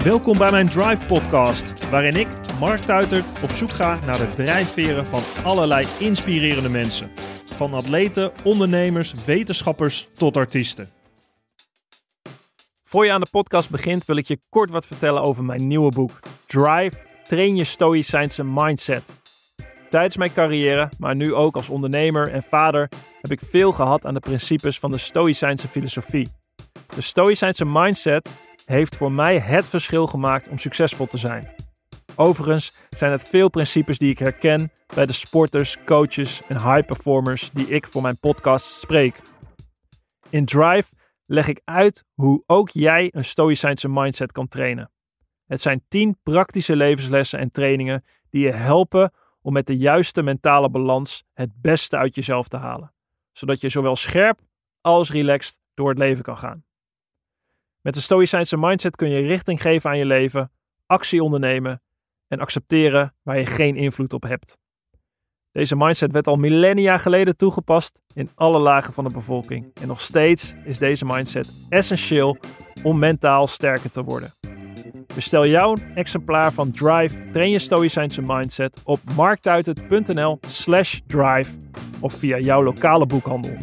Welkom bij mijn Drive podcast, waarin ik, Mark Tuitert, op zoek ga naar de drijfveren van allerlei inspirerende mensen. Van atleten, ondernemers, wetenschappers tot artiesten. Voor je aan de podcast begint wil ik je kort wat vertellen over mijn nieuwe boek. Drive, train je stoïcijnse mindset. Tijdens mijn carrière, maar nu ook als ondernemer en vader, heb ik veel gehad aan de principes van de stoïcijnse filosofie. De stoïcijnse mindset heeft voor mij het verschil gemaakt om succesvol te zijn. Overigens zijn het veel principes die ik herken bij de sporters, coaches en high performers die ik voor mijn podcast spreek. In Drive leg ik uit hoe ook jij een stoïcijnse mindset kan trainen. Het zijn 10 praktische levenslessen en trainingen die je helpen om met de juiste mentale balans het beste uit jezelf te halen. Zodat je zowel scherp als relaxed door het leven kan gaan. Met de stoïcijnse mindset kun je richting geven aan je leven, actie ondernemen en accepteren waar je geen invloed op hebt. Deze mindset werd al millennia geleden toegepast in alle lagen van de bevolking. En nog steeds is deze mindset essentieel om mentaal sterker te worden. Bestel jouw exemplaar van Drive, train je stoïcijnse mindset op marktuitert.nl/drive of via jouw lokale boekhandel.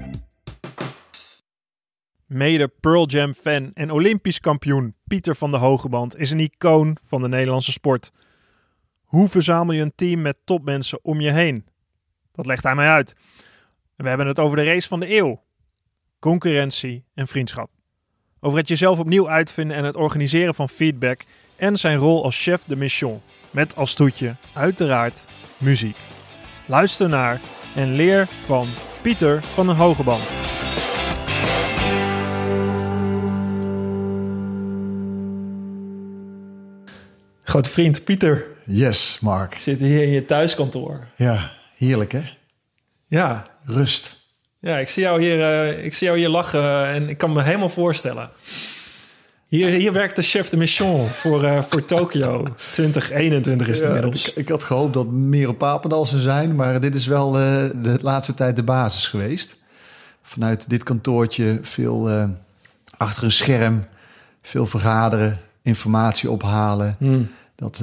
Mede Pearl Jam fan en Olympisch kampioen Pieter van de Hogeband is een icoon van de Nederlandse sport. Hoe verzamel je een team met topmensen om je heen? Dat legt hij mij uit. We hebben het over de race van de eeuw. Concurrentie en vriendschap. Over het jezelf opnieuw uitvinden en het organiseren van feedback en zijn rol als chef de mission. Met als toetje, uiteraard, muziek. Luister naar en leer van Pieter van de Hogeband. Grote vriend Pieter. Yes, Mark. Zit hier in je thuiskantoor. Ja, heerlijk hè? Ja. Rust. Ja, ik zie jou hier lachen en ik kan me helemaal voorstellen. Hier werkt de chef de mission voor Tokio. 2021 is het inmiddels. Ik had gehoopt dat meer op Papendal zou zijn, maar dit is wel de laatste tijd de basis geweest. Vanuit dit kantoortje veel achter een scherm, veel vergaderen, informatie ophalen. Dat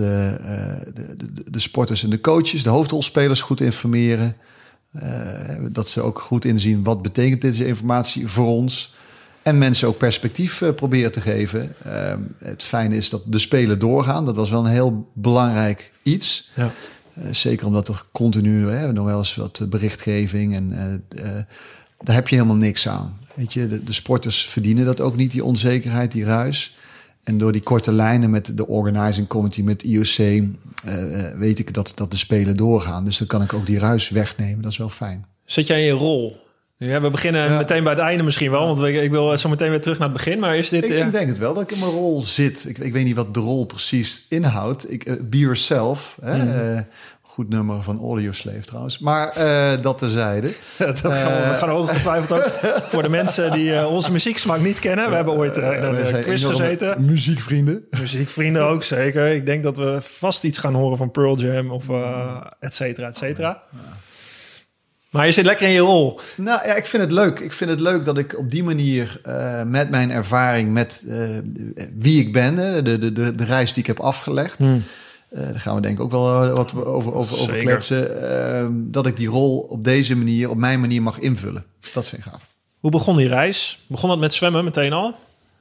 de sporters en de coaches, de hoofdrolspelers goed informeren. Dat ze ook goed inzien wat betekent deze informatie voor ons. En mensen ook perspectief proberen te geven. Het fijne is dat de Spelen doorgaan. Dat was wel een heel belangrijk iets. Ja. Zeker omdat er continu nog wel eens wat berichtgeving. En daar heb je helemaal niks aan. Weet je, de sporters verdienen dat ook niet, die onzekerheid, die ruis. En door die korte lijnen met de organizing committee, met IOC, weet ik dat de Spelen doorgaan. Dus dan kan ik ook die ruis wegnemen. Dat is wel fijn. Zit jij in je rol? Ja, we beginnen meteen bij het einde misschien wel. Want ik wil zo meteen weer terug naar het begin. Maar is dit... Ik denk het wel dat ik in mijn rol zit. Ik weet niet wat de rol precies inhoudt. Be yourself. Goed nummer van Audioslave trouwens. Maar dat terzijde. Dat gaan we ongetwijfeld ook voor de mensen die onze muzieksmaak niet kennen. We hebben ooit in een quiz gezeten. Muziekvrienden. Muziekvrienden ook, zeker. Ik denk dat we vast iets gaan horen van Pearl Jam of et cetera, et cetera. Ja. Maar je zit lekker in je rol. Nou ja, ik vind het leuk. Ik vind het leuk dat ik op die manier met mijn ervaring, met wie ik ben, de reis die ik heb afgelegd. Daar gaan we denk ik ook wel wat over kletsen. Dat ik die rol op deze manier, op mijn manier mag invullen. Dat vind ik gaaf. Hoe begon die reis? Begon dat met zwemmen meteen al?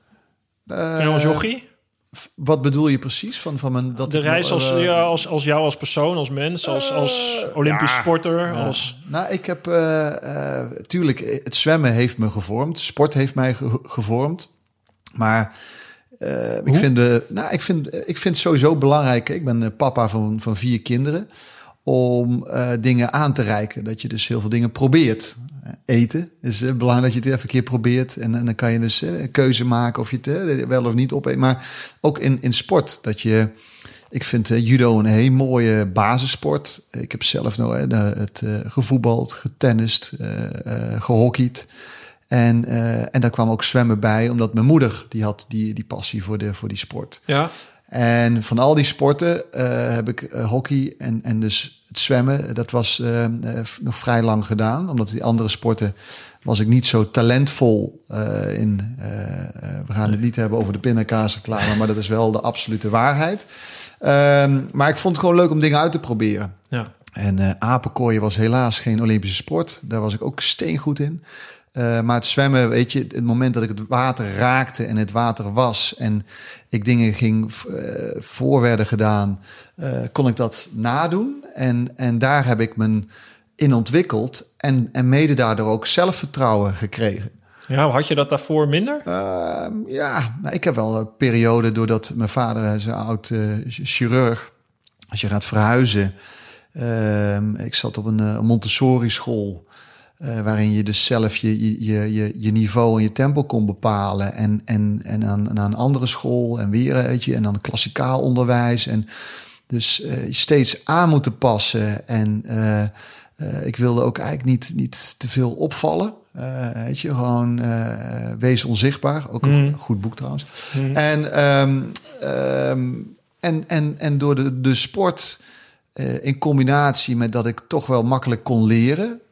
Als jochie? Wat bedoel je precies? De reis als jou als persoon, als mens, als Olympisch sporter? Ja. Nou, ik heb... tuurlijk, het zwemmen heeft me gevormd. Sport heeft mij gevormd. Maar... ik vind het sowieso belangrijk. Ik ben papa van 4 kinderen. Om dingen aan te reiken. Dat je dus heel veel dingen probeert. Eten is belangrijk dat je het even een keer probeert. En dan kan je dus een keuze maken of je het wel of niet opeet. Maar ook in sport. Dat je... Ik vind judo een heel mooie basissport. Ik heb zelf gevoetbald, getennist, gehockeyd. En daar kwam ook zwemmen bij, omdat mijn moeder die had die passie voor die sport. Ja. En van al die sporten heb ik hockey en dus het zwemmen, dat was nog vrij lang gedaan. Omdat die andere sporten was ik niet zo talentvol in. We gaan het niet hebben over de pindakaasreclame, maar dat is wel de absolute waarheid. Maar ik vond het gewoon leuk om dingen uit te proberen. Ja. En apenkooien was helaas geen Olympische sport. Daar was ik ook steengoed in. Maar het zwemmen, weet je, het moment dat ik het water raakte en het water was en ik dingen voor werden gedaan, kon ik dat nadoen. En daar heb ik me in ontwikkeld en mede daardoor ook zelfvertrouwen gekregen. Ja, had je dat daarvoor minder? Ik heb wel een periode, doordat mijn vader is een oud chirurg. Als je gaat verhuizen, ik zat op een Montessori school, waarin je dus zelf je niveau en je tempo kon bepalen. En aan een andere school en weer, weet je, en dan klassikaal onderwijs. En dus steeds aan moeten passen. En ik wilde ook eigenlijk niet te veel opvallen. Weet je, gewoon wees onzichtbaar. Ook een goed boek trouwens. En door de sport in combinatie met dat ik toch wel makkelijk kon leren,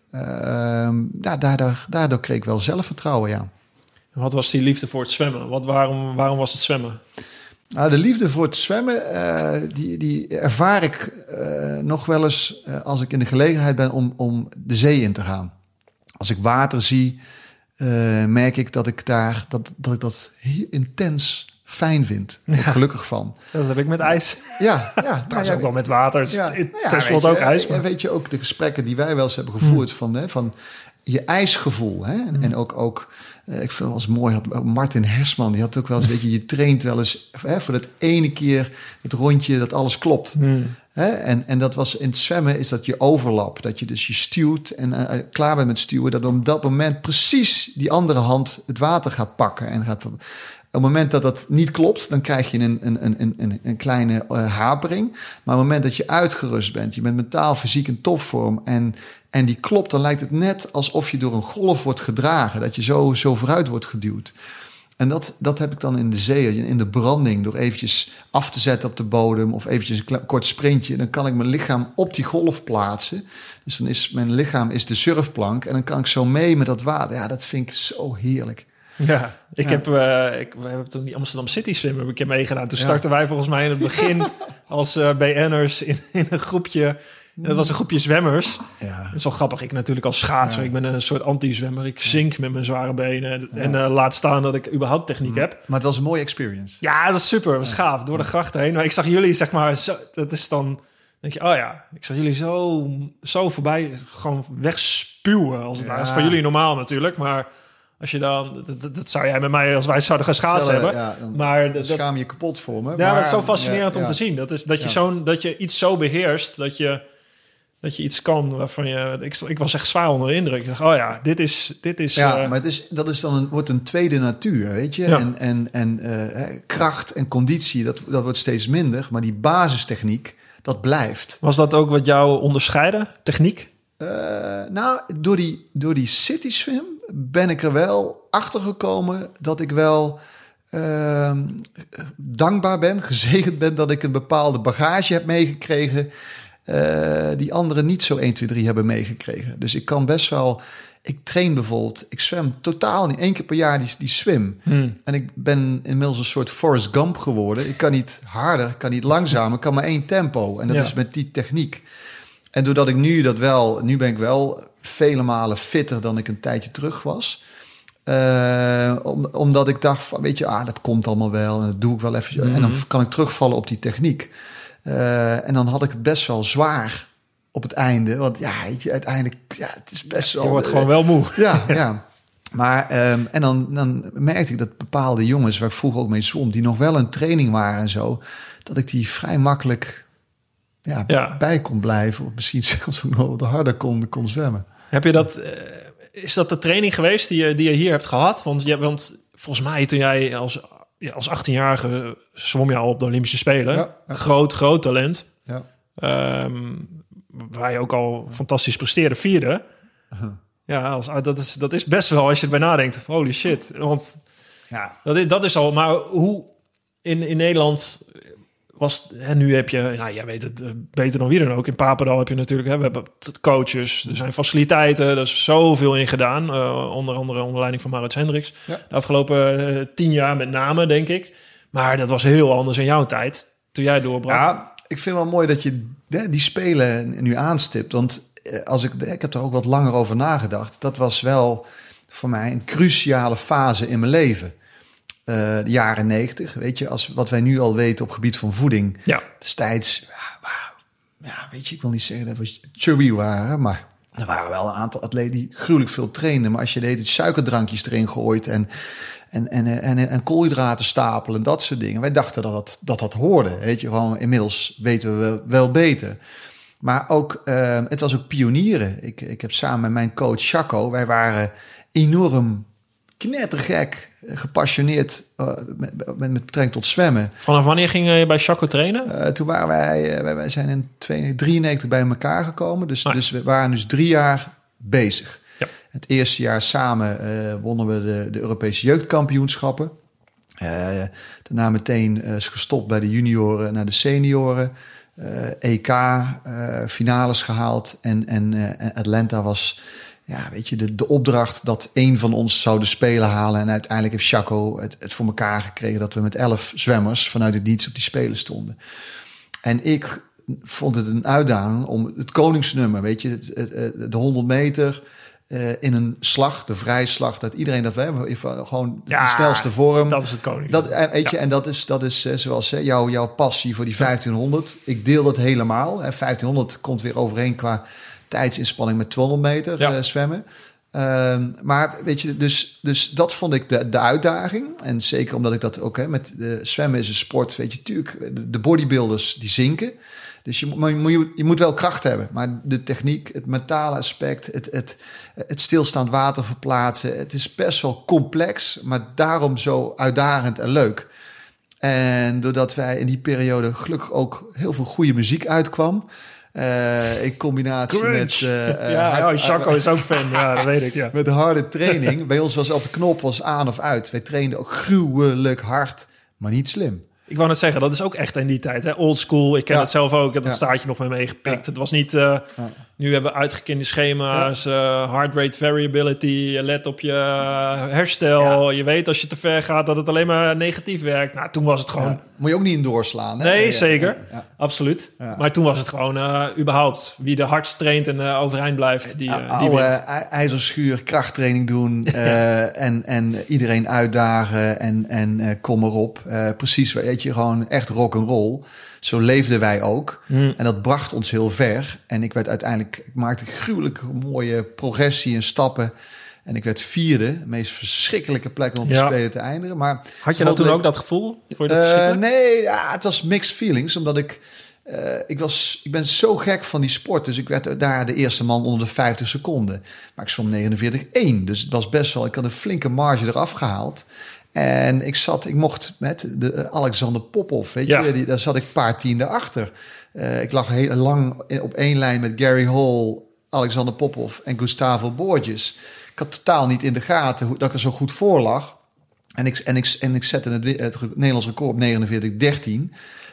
daardoor kreeg ik wel zelfvertrouwen, ja. Wat was die liefde voor het zwemmen? Waarom was het zwemmen? Nou, de liefde voor het zwemmen, die ervaar ik nog wel eens als ik in de gelegenheid ben om de zee in te gaan. Als ik water zie, merk ik dat ik dat heel intens fijn vind. Ja. Gelukkig van. Dat heb ik met ijs. Ja. Trouwens ook wel met water. Ten slotte ook ijs. Maar weet je ook de gesprekken die wij wel eens hebben gevoerd van je ijsgevoel. Hè? En ook ik vind het wel eens mooi, had Martin Hersman, die had ook wel eens, weet je traint wel eens voor dat ene keer het rondje dat alles klopt. En dat was in het zwemmen, is dat je overlap. Dat je dus je stuwt en klaar bent met stuwen, dat op dat moment precies die andere hand het water gaat pakken. En op het moment dat dat niet klopt, dan krijg je een kleine hapering. Maar op het moment dat je uitgerust bent, je bent mentaal, fysiek in topvorm en die klopt, dan lijkt het net alsof je door een golf wordt gedragen. Dat je zo vooruit wordt geduwd. En dat heb ik dan in de zee, in de branding, door eventjes af te zetten op de bodem of eventjes een kort sprintje. Dan kan ik mijn lichaam op die golf plaatsen. Dus dan is mijn lichaam de surfplank en dan kan ik zo mee met dat water. Ja, dat vind ik zo heerlijk. Ja, we hebben toen die Amsterdam City Swim heb ik meegedaan. Toen startten wij volgens mij in het begin als BN'ers in een groepje. En dat was een groepje zwemmers. Ja. Dat is wel grappig. Ik natuurlijk als schaatser. Ja. Ik ben een soort anti-zwemmer. Ik zink met mijn zware benen. En laat staan dat ik überhaupt techniek heb. Maar het was een mooie experience. Ja, dat is super. Dat was gaaf. Door de grachten heen. Maar ik zag jullie, zeg maar... dat is dan... denk je, oh ja, ik zag jullie zo voorbij. Gewoon wegspuwen. Als het dat is voor jullie normaal natuurlijk. Maar... als je dan, dat zou jij met mij, als wij zouden gaan schaatsen hebben. Ja, maar dat schaam je kapot voor me. Ja, maar, dat is zo fascinerend om te zien. Dat je iets zo beheerst, dat je iets kan waarvan je... Ik was echt zwaar onder de indruk. Ik dacht, oh ja, dit is. Ja, maar wordt een tweede natuur, weet je. Ja. En kracht en conditie, dat wordt steeds minder. Maar die basistechniek, dat blijft. Was dat ook wat jou onderscheidde, techniek? Door die city swim ben ik er wel achter gekomen dat ik wel dankbaar ben, gezegend ben dat ik een bepaalde bagage heb meegekregen die anderen niet zo 1, 2, 3 hebben meegekregen. Dus ik kan best wel... Ik train bijvoorbeeld, ik zwem totaal niet 1 keer per jaar die swim. En ik ben inmiddels een soort Forrest Gump geworden. Ik kan niet harder, ik kan niet langzamer, ik kan maar 1 tempo. En dat is met die techniek. En doordat ik nu ben ik wel vele malen fitter dan ik een tijdje terug was. Omdat ik dacht van, weet je, dat komt allemaal wel en dat doe ik wel even. En dan kan ik terugvallen op die techniek. En dan had ik het best wel zwaar op het einde. Want ja, weet je, uiteindelijk, het is best wel... Je wordt gewoon wel moe. Ja. Maar, en dan merkte ik dat bepaalde jongens, waar ik vroeger ook mee zwom, die nog wel een training waren en zo, dat ik die vrij makkelijk bij kon blijven. Of misschien zelfs ook nog wat harder kon zwemmen. Heb je dat... is dat de training geweest die je hier hebt gehad? Want volgens mij toen jij als 18-jarige zwom je al op de Olympische Spelen. Ja. Groot talent. Ja. Waar je ook al fantastisch presteerde, 4e. Ja, dat is best wel, als je erbij nadenkt. Holy shit. Want dat is al... Maar hoe in Nederland... nu heb je, jij weet het beter dan wie dan ook. In Papendal heb je natuurlijk, we hebben coaches, er zijn faciliteiten, er is zoveel in gedaan. Onder andere onder leiding van Maurits Hendricks. Ja. De afgelopen 10 jaar met name, denk ik. Maar dat was heel anders in jouw tijd, toen jij doorbrak. Ja, ik vind wel mooi dat je die spelen nu aanstipt. Want ik heb er ook wat langer over nagedacht. Dat was wel voor mij een cruciale fase in mijn leven. De jaren 90, weet je, wat wij nu al weten op gebied van voeding. Ja. Destijds, weet je, ik wil niet zeggen dat we chubby waren, maar er waren wel een aantal atleten die gruwelijk veel trainen. Maar als je deed suikerdrankjes erin gooit en koolhydraten stapelen en dat soort dingen. Wij dachten dat hoorde, weet je, gewoon inmiddels weten we wel beter. Maar ook, het was ook pionieren. Ik heb samen met mijn coach Chaco, wij waren enorm knettergek, gepassioneerd met betrekking tot zwemmen. Vanaf wanneer ging je bij Chaco trainen? Toen waren wij zijn in 1993 bij elkaar gekomen. Dus we waren dus 3 jaar bezig. Ja. Het eerste jaar samen wonnen we de Europese jeugdkampioenschappen. Daarna meteen gestopt bij de junioren naar de senioren. EK, finales gehaald. En Atlanta was... Ja, weet je, de opdracht dat 1 van ons zou de Spelen halen. En uiteindelijk heeft Chaco het voor elkaar gekregen dat we met 11 zwemmers vanuit het niets op die Spelen stonden. En ik vond het een uitdaging om het koningsnummer, weet je, de 100 meter in een slag, de vrijslag, dat iedereen dat we hebben, gewoon de snelste vorm. Dat is het koningsnummer. Dat, weet je, en dat is zoals jouw passie voor die 1500. Ik deel dat helemaal. 1500 komt weer overheen qua tijdsinspanning met 200 meter zwemmen. Maar weet je, dus dat vond ik de uitdaging. En zeker omdat ik dat ook met zwemmen is een sport, weet je, natuurlijk, de bodybuilders die zinken. Dus je moet wel kracht hebben. Maar de techniek, het mentale aspect, het stilstaand water verplaatsen, het is best wel complex, maar daarom zo uitdagend en leuk. En doordat wij in die periode gelukkig ook heel veel goede muziek uitkwam, in combinatie met... Chaco is ook fan, ja, dat weet ik, ja. Met harde training. Bij ons was op de knop was aan of uit. Wij trainden ook gruwelijk hard, maar niet slim. Ik wou net zeggen, dat is ook echt in die tijd, hè? Old school. Ik ken het zelf ook. Ik heb dat staartje nog mee meegepikt. Het was niet... Nu hebben we uitgekende schema's, heart rate variability. Let op je herstel. Je weet als je te ver gaat dat het alleen maar negatief werkt. Nou, toen was het gewoon... Ja. Moet je ook niet in doorslaan, hè? Nee, zeker. Ja. Absoluut. Ja. Maar toen was het gewoon überhaupt wie de hardst traint en overeind blijft, die wint. IJzerschuur, krachttraining doen en iedereen uitdagen en kom erop. Precies, weet je, gewoon echt rock'n'roll. Zo leefden wij ook. En dat bracht ons heel ver. En ik maakte gruwelijk mooie progressie en stappen. En ik werd 4e, de meest verschrikkelijke plek om te spelen te eindigen. Maar had je toen ook dat gevoel? Nee, het was mixed feelings. Omdat ik ben zo gek van die sport. Dus ik werd daar de eerste man onder de 50 seconden. Maar ik zwom 49-1. Dus het was best wel... Ik had een flinke marge eraf gehaald. En ik mocht met de Alexander Popov, weet je, daar zat ik een paar tienden achter. Ik lag heel lang op 1 lijn met Gary Hall, Alexander Popov en Gustavo Borges. Ik had totaal niet in de gaten dat ik er zo goed voor lag. En ik zette het Nederlands record op 49-13.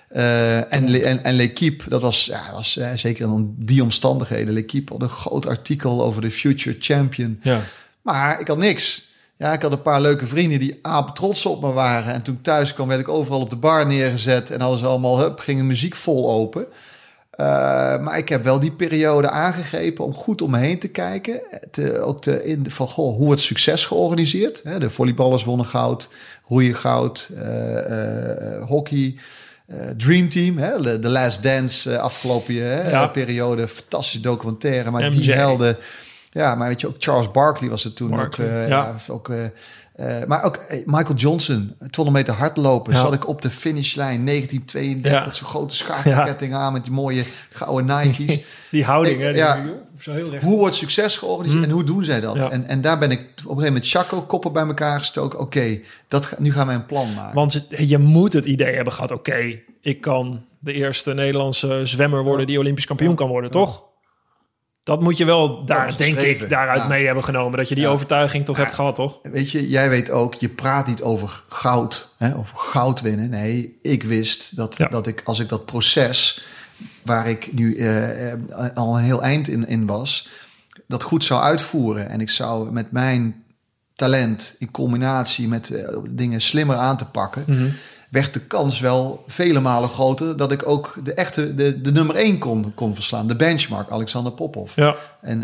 En L'Équipe, dat was zeker in die omstandigheden. L'Équipe had een groot artikel over de future champion. Ja. Maar ik had niks. Ja, ik had een paar leuke vrienden die apen trots op me waren. En toen ik thuis kwam, werd ik overal op de bar neergezet. En alles allemaal, ging de muziek vol open. Maar ik heb wel die periode aangegrepen om goed om me heen te kijken. Hoe wordt succes georganiseerd? De volleyballers wonnen goud, roeien goud, hockey, Dream Team, The Last Dance afgelopen periode. Fantastische documentaire, maar MJ. Die helden... Ja, maar weet je, ook Charles Barkley was er toen maar ook Michael Johnson, 200 meter hardlopen. Zat ik op de finishlijn 1932, zo'n grote schakelketting aan met die mooie gouden Nike's. Die houding, zo heel recht. Hoe wordt succes georganiseerd en hoe doen zij dat? Ja. En daar ben ik op een gegeven moment met Chaco koppen bij elkaar gestoken. Oké, nu gaan we een plan maken. Want je moet het idee hebben gehad, ik kan de eerste Nederlandse zwemmer worden die Olympisch kampioen kan worden, toch? Dat moet je wel was denk streven. ik, daaruit Ja. mee hebben genomen. Dat je die overtuiging toch hebt gehad, toch? Weet je, jij weet ook, je praat niet over goud, hè, over goud winnen. Nee, ik wist dat ik, als ik dat proces, waar ik nu al een heel eind in was, dat goed zou uitvoeren. En ik zou met mijn talent in combinatie met dingen slimmer aan te pakken, werd de kans wel vele malen groter dat ik ook de nummer 1 kon verslaan. De benchmark, Alexander Popov. Ja.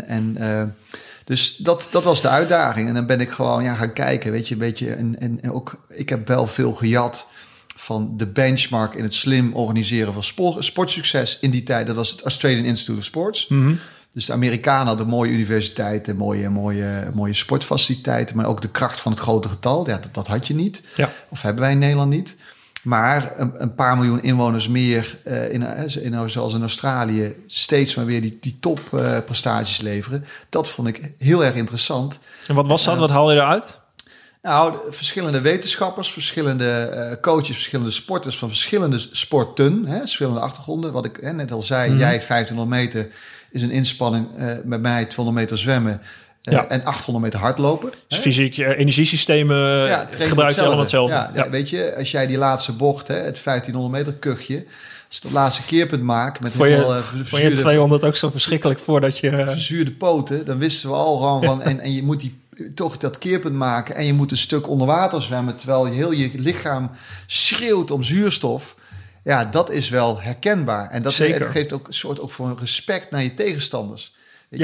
Dus dat was de uitdaging. En dan ben ik gewoon gaan kijken, weet je, een beetje. En ook, ik heb wel veel gejat van de benchmark in het slim organiseren van sportsucces in die tijd. Dat was het Australian Institute of Sports. Dus de Amerikanen hadden mooie universiteiten, mooie sportfaciliteiten, maar ook de kracht van het grote getal. Ja, dat had je niet. Ja. Of hebben wij in Nederland niet. Maar een paar miljoen inwoners meer, zoals in Australië, steeds maar weer die topprestaties leveren. Dat vond ik heel erg interessant. En wat was dat? Wat haal je eruit? Nou, verschillende wetenschappers, verschillende coaches, verschillende sporters van verschillende sporten, verschillende achtergronden. Wat ik net al zei, jij 1500 meter is een inspanning, bij mij 200 meter zwemmen. En 800 meter hardlopen. Dus fysiek energiesystemen gebruik je allemaal hetzelfde. Ja, weet je, als jij die laatste bocht, het 1500 meter kuchje, als je het laatste keerpunt maakt met vond je 200 ook zo verschrikkelijk voordat je verzuurde poten, dan wisten we al gewoon van en je moet toch dat keerpunt maken en je moet een stuk onder water zwemmen terwijl heel je lichaam schreeuwt om zuurstof. Ja, dat is wel herkenbaar en dat het geeft ook een soort voor een respect naar je tegenstanders.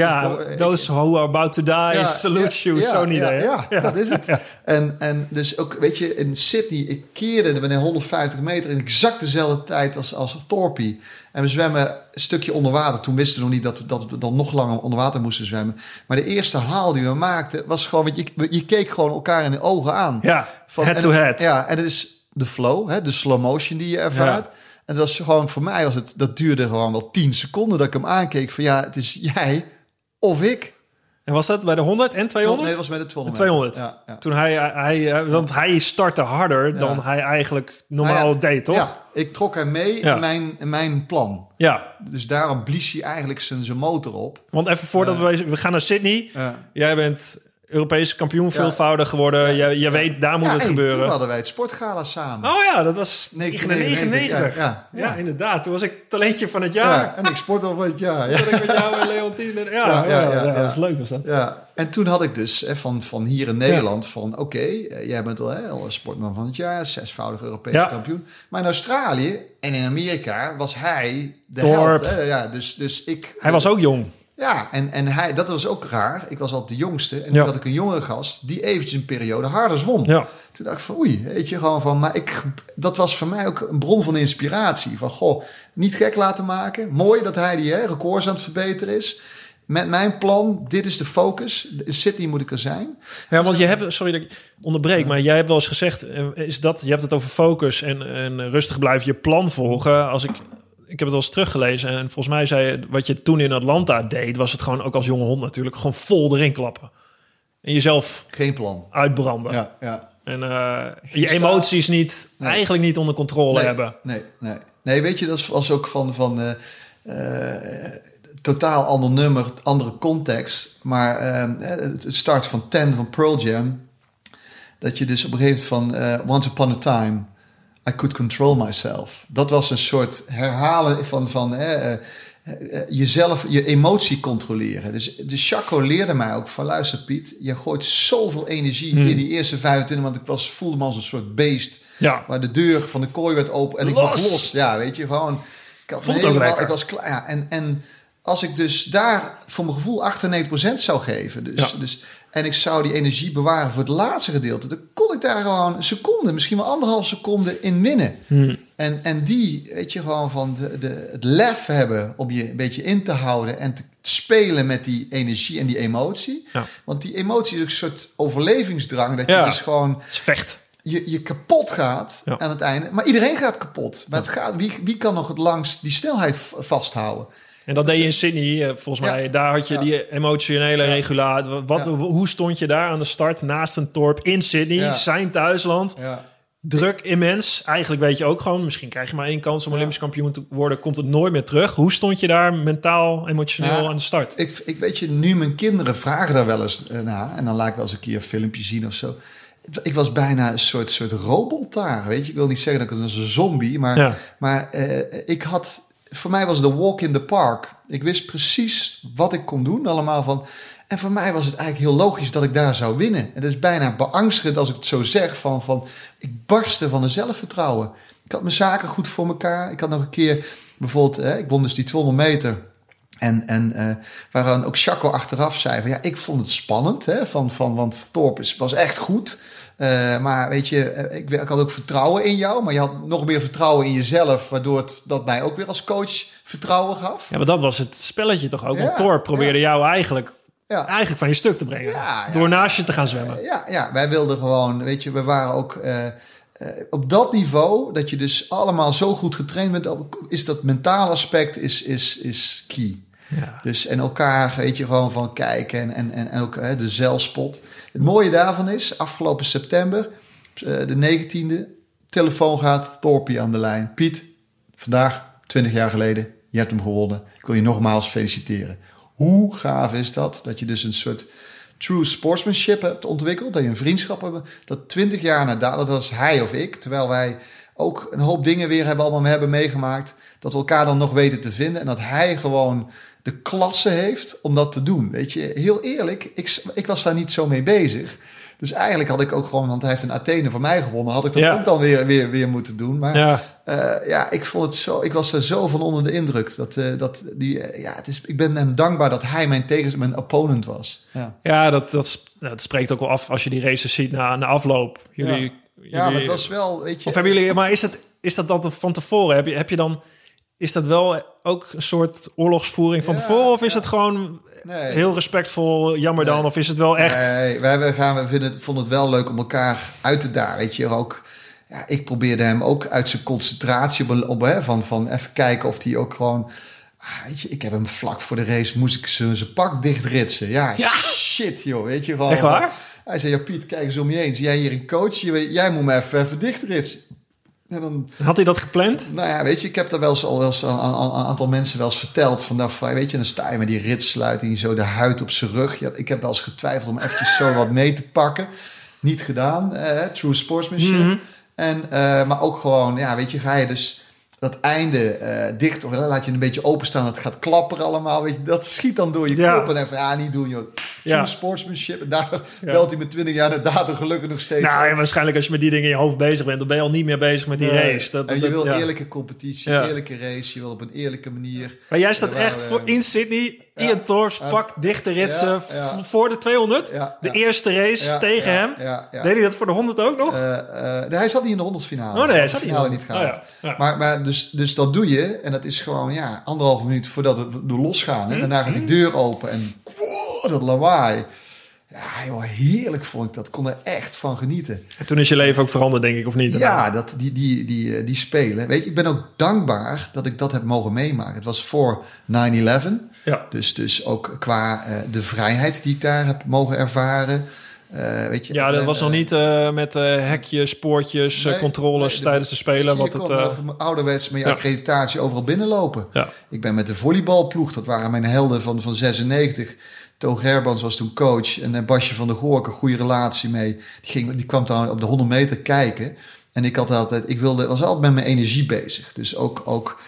Those who are about to die, salute you, zo'n idee. Ja, dat is het. Ja. En dus ook, weet je, in Sydney, ik keerde bij 150 meter in exact dezelfde tijd als Thorpe. En we zwemmen een stukje onder water. Toen wisten we nog niet dat we dan nog langer onder water moesten zwemmen. Maar de eerste haal die we maakten was gewoon, je keek gewoon elkaar in de ogen aan. Ja, head to head. Ja, en het is de flow, de slow motion die je ervaart. Ja. En dat was gewoon, voor mij dat duurde gewoon wel 10 seconden dat ik hem aankeek van het is jij of ik. En was dat bij de 100 en 200? Nee, dat was met de 200. 200. Ja. Toen want hij startte harder dan hij eigenlijk normaal deed, toch? Ja, ik trok hem mee in mijn plan. Ja. Dus daarom blies hij eigenlijk zijn motor op. Want even voordat we gaan naar Sydney. Jij bent Europese kampioen veelvoudig geworden. Je weet, daar moet het gebeuren. Toen hadden wij het sportgala samen. Oh ja, dat was 1999. Ja, inderdaad. Toen was ik talentje van het jaar. Ja, en ik sporter van het jaar. Toen zat ik met jou en Leontien. Ja, dat was leuk was dat. Ja. En toen had ik dus van hier in Nederland van jij bent al sportman van het jaar, 6-voudig Europees kampioen. Maar in Australië en in Amerika was hij de held. Dus ik... Hij was ook jong. Ja, en hij, dat was ook raar. Ik was altijd de jongste. En toen had ik een jongere gast die eventjes een periode harder zwom. Ja. Toen dacht ik van weet je, gewoon van... Maar dat was voor mij ook een bron van inspiratie. Van, niet gek laten maken. Mooi dat hij die records aan het verbeteren is. Met mijn plan, dit is de focus. In Sydney moet ik er zijn. Ja, want je hebt... Sorry dat ik onderbreek, maar jij hebt wel eens gezegd... je hebt het over focus en rustig blijven je plan volgen. Ik heb het al eens teruggelezen en volgens mij zei je... wat je toen in Atlanta deed, was het gewoon ook als jonge hond natuurlijk... gewoon vol erin klappen. En jezelf geen plan uitbranden. Ja. En je emoties eigenlijk niet onder controle hebben. Nee, weet je, dat was ook van totaal ander nummer, andere context. Maar het start van 10 van Pearl Jam... dat je dus op een gegeven moment van... Once Upon a Time... I could control myself. Dat was een soort herhalen van jezelf, je emotie controleren. Dus Jacco leerde mij ook van... luister Piet, je gooit zoveel energie in die eerste 25... want ik voelde me als een soort beest... waar de deur van de kooi werd open en ik was los. Ja, weet je, gewoon... Ik was klaar. Ja, en als ik dus daar voor mijn gevoel 98% zou geven... en ik zou die energie bewaren voor het laatste gedeelte... dan kon ik daar gewoon een seconde, misschien wel 1,5 seconde in winnen. En die, weet je, gewoon van het lef hebben om je een beetje in te houden... en te spelen met die energie en die emotie. Ja. Want die emotie is ook een soort overlevingsdrang... dat je dus gewoon... Het is vecht. Je kapot gaat aan het einde. Maar iedereen gaat kapot. Maar wie kan nog het langst die snelheid vasthouden? En dat deed je in Sydney, volgens mij. Daar had je die emotionele regulatie. Hoe stond je daar aan de start naast een dorp in Sydney, zijn thuisland? Ja. druk immens. Eigenlijk weet je ook gewoon, misschien krijg je maar 1 kans om Olympisch kampioen te worden. Komt het nooit meer terug. Hoe stond je daar mentaal, emotioneel aan de start? Ik weet je, nu mijn kinderen vragen daar wel eens naar. En dan laat ik wel eens een keer een filmpje zien of zo. Ik was bijna een soort robot daar, weet je. Ik wil niet zeggen dat ik was een zombie, maar ik had... Voor mij was de walk in the park. Ik wist precies wat ik kon doen allemaal van... En voor mij was het eigenlijk heel logisch dat ik daar zou winnen. En het is bijna beangstigend als ik het zo zeg van ik barstte van een zelfvertrouwen. Ik had mijn zaken goed voor elkaar. Ik had nog een keer bijvoorbeeld... ik won dus die 200 meter... En waar ook Chaco achteraf zei van ik vond het spannend, want Thorpe was echt goed. Maar weet je, ik had ook vertrouwen in jou, maar je had nog meer vertrouwen in jezelf, waardoor dat mij ook weer als coach vertrouwen gaf. Ja, maar dat was het spelletje toch ook? Want Thorpe probeerde jou eigenlijk van je stuk te brengen, door naast je te gaan zwemmen. Wij wilden gewoon, weet je, we waren ook... op dat niveau, dat je dus allemaal zo goed getraind bent, is dat mentale aspect is key. Ja. Dus en elkaar, weet je, gewoon van kijken en ook de zelfspot. Het mooie daarvan is, afgelopen september, de 19e, telefoon gaat, Thorpe aan de lijn. Piet, vandaag, 20 jaar geleden, je hebt hem gewonnen. Ik wil je nogmaals feliciteren. Hoe gaaf is dat? Dat je dus een soort true sportsmanship hebt ontwikkeld. Dat je een vriendschap hebt. Dat 20 jaar na dat was hij of ik. Terwijl wij ook een hoop dingen weer hebben meegemaakt. Dat we elkaar dan nog weten te vinden. En dat hij gewoon de klasse heeft om dat te doen. Weet je, heel eerlijk. Ik was daar niet zo mee bezig. Dus eigenlijk had ik ook gewoon, want hij heeft een Athene van mij gewonnen. Had ik dat ook dan weer moeten doen. Maar ik vond het zo. Ik was er zo van onder de indruk. Ik ben hem dankbaar dat hij mijn opponent was. Ja, dat spreekt ook wel af als je die races ziet na afloop. Jullie, maar het was wel, weet je. Of hebben jullie? Maar is dat dan van tevoren? Heb je dan? Is dat wel ook een soort oorlogsvoering van tevoren? Of is het gewoon heel respectvol, jammer dan? Of is het wel echt... Nee, wij vonden het wel leuk om elkaar uit te dagen. Weet je, ook... Ja, ik probeerde hem ook uit zijn concentratie van even kijken of hij ook gewoon... weet je, ik heb hem vlak voor de race, moest ik zijn pak dichtritsen. Ja, shit joh, weet je gewoon. Echt waar? Hij zei, Piet, kijk eens om je heen. Zie jij hier een coach? Jij moet me even dichtritsen. En dan, had hij dat gepland? Nou ja, weet je, ik heb daar wel eens aan een aantal mensen wel eens verteld. Vanaf, weet je, dan sta je met die ritsluiting, zo de huid op zijn rug. Ja, ik heb wel eens getwijfeld om eventjes zo wat mee te pakken. Niet gedaan, true sportsmanship. Mm-hmm. Maar ook gewoon, weet je, ga je dus dat einde dicht of laat je een beetje openstaan, het gaat klapperen allemaal. Weet je, dat schiet dan door je kop en even niet doen, joh. True sportsmanship. En daar belt hij met 20 jaar de datum gelukkig nog steeds. Nou, waarschijnlijk als je met die dingen in je hoofd bezig bent, dan ben je al niet meer bezig met die race. Je wil eerlijke competitie, eerlijke race. Je wil op een eerlijke manier. Maar jij staat echt in Sydney, Ian Thorpe pak dicht te ritsen voor de 200. De eerste race tegen hem. Deed hij dat voor de 100 ook nog? Hij zat niet in de 100 finale. Oh nee, hij zat niet gehaald. Maar dus dat doe je. En dat is gewoon 1,5 minuut voordat het losgaan. En daarna gaat die deur open en dat lawaai. Ja, joh, heerlijk vond ik dat. Ik kon er echt van genieten. En toen is je leven ook veranderd, denk ik, of niet? Ja, die spelen. Weet je, ik ben ook dankbaar dat ik dat heb mogen meemaken. Het was voor 9/11. Ja. Dus ook qua de vrijheid die ik daar heb mogen ervaren. Weet je, dat was nog niet met hekjes, poortjes, controles tijdens de Spelen. Je kon ouderwets met je accreditatie overal binnenlopen. Ja. Ik ben met de volleybalploeg, dat waren mijn helden van 96... Toon Gerbrands was toen coach en Basje van der Goork, een goede relatie mee. Die kwam dan op de 100 meter kijken. En ik was altijd met mijn energie bezig. Dus ook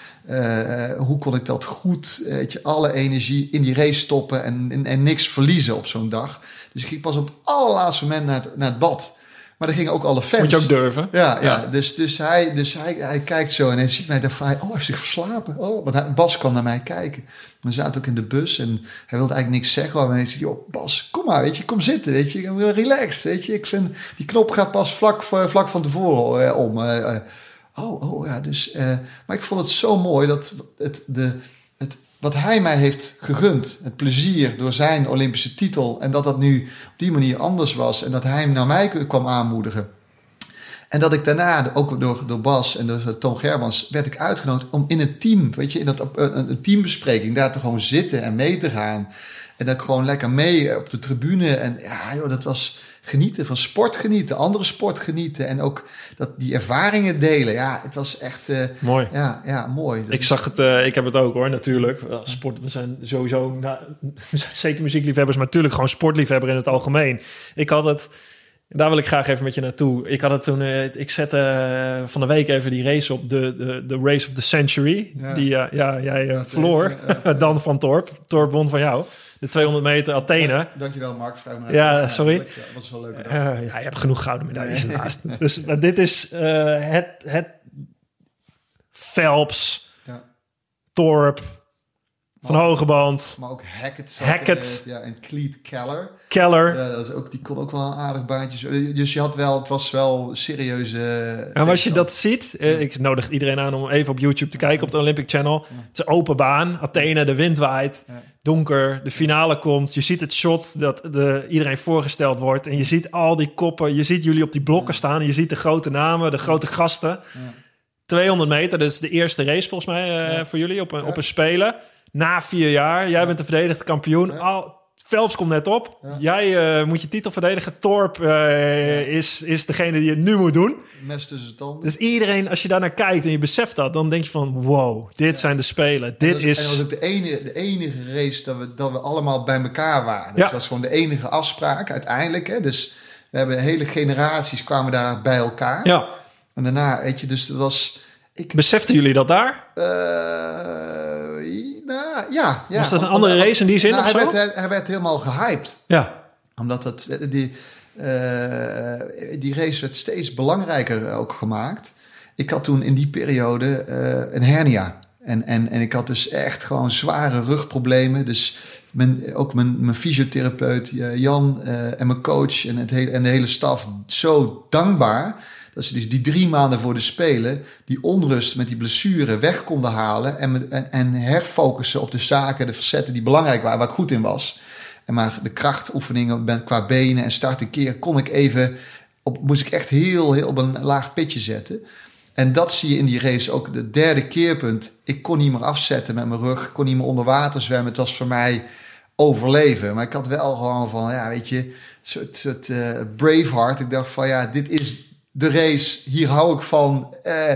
hoe kon ik dat goed, weet je, alle energie in die race stoppen en niks verliezen op zo'n dag. Dus ik ging pas op het allerlaatste moment naar het bad. Maar er gingen ook alle fans. Moet je ook durven. Ja. Dus hij kijkt zo en hij ziet mij daar van, hij heeft zich verslapen. Want Bas kwam naar mij kijken. We zaten ook in de bus en hij wilde eigenlijk niks zeggen. Maar hij zei, joh, Bas, kom maar, weet je, kom zitten, weet je, relax, weet je. Ik vind, die knop gaat pas vlak van tevoren om. Maar ik vond het zo mooi dat wat hij mij heeft gegund, het plezier door zijn Olympische titel, en dat nu op die manier anders was en dat hij naar mij kwam aanmoedigen. En dat ik daarna, ook door Bas en door Toon Gerbrands, werd ik uitgenodigd om in het team, weet je, in een teambespreking, daar te gewoon zitten en mee te gaan. En dat ik gewoon lekker mee op de tribune. En dat was genieten, van sport genieten, andere sport genieten. En ook die ervaringen delen. Ja, het was echt mooi. Ja, mooi. Ik zag het, ik heb het ook hoor, natuurlijk. Sport, we zijn sowieso, we zijn zeker muziekliefhebbers, maar natuurlijk gewoon sportliefhebber in het algemeen. Ik had het, daar wil ik graag even met je naartoe. Ik had het toen, ik zette van de week even die race op, de Race of the Century. Ja. Die jij verloor, Dan van Torp. Torp won van jou. De 200 meter Athene. Dankjewel, Mark. Ja, sorry. Dat was wel leuk. Je hebt genoeg gouden medailles ernaast. Dus dit is het Phelps, Torp, Van Hogeband. Maar ook Hackett. En Cleet Keller. Ja, dat is ook, die kon ook wel een aardig baantje. Dus het was wel serieuze... En als je dat ziet... ik nodig iedereen aan om even op YouTube te kijken op de Olympic Channel. Ja. Het is een open baan. Athene, de wind waait. Ja. Donker, de finale komt. Je ziet het shot dat iedereen voorgesteld wordt. En je ziet al die koppen. Je ziet jullie op die blokken staan. Je ziet de grote namen, de grote gasten. Ja. 200 meter, dat is de eerste race volgens mij voor jullie op een Spelen. Na 4 jaar, jij bent de verdedigde kampioen. Ja. Phelps komt net op. Ja. Jij moet je titel verdedigen. Torp is degene die het nu moet doen. Mes tussen de tanden. Dus iedereen, als je daar naar kijkt en je beseft dat, dan denk je van wow, dit zijn de Spelen. En dat was ook de enige race dat we allemaal bij elkaar waren. Dus dat was gewoon de enige afspraak uiteindelijk. Hè? Dus we hebben hele generaties kwamen daar bij elkaar. Ja. En daarna, weet je, dus dat was... Beseften jullie dat daar? Ja. Was dat een andere race in die zin of zo? Hij werd helemaal gehyped. Ja. Omdat die race werd steeds belangrijker ook gemaakt. Ik had toen in die periode een hernia. En ik had dus echt gewoon zware rugproblemen. Dus ook mijn fysiotherapeut Jan en mijn coach en de hele staf zo dankbaar... dat ze dus die 3 maanden voor de Spelen... die onrust met die blessure weg konden halen... en herfocussen op de zaken, de facetten die belangrijk waren... waar ik goed in was. Maar de krachtoefeningen qua benen en start een keer... moest ik echt heel op een laag pitje zetten. En dat zie je in die race ook. De derde keerpunt. Ik kon niet meer afzetten met mijn rug. Ik kon niet meer onder water zwemmen. Het was voor mij overleven. Maar ik had wel gewoon van... ja, weet je, een soort Braveheart. Ik dacht van dit is... de race, hier hou ik van.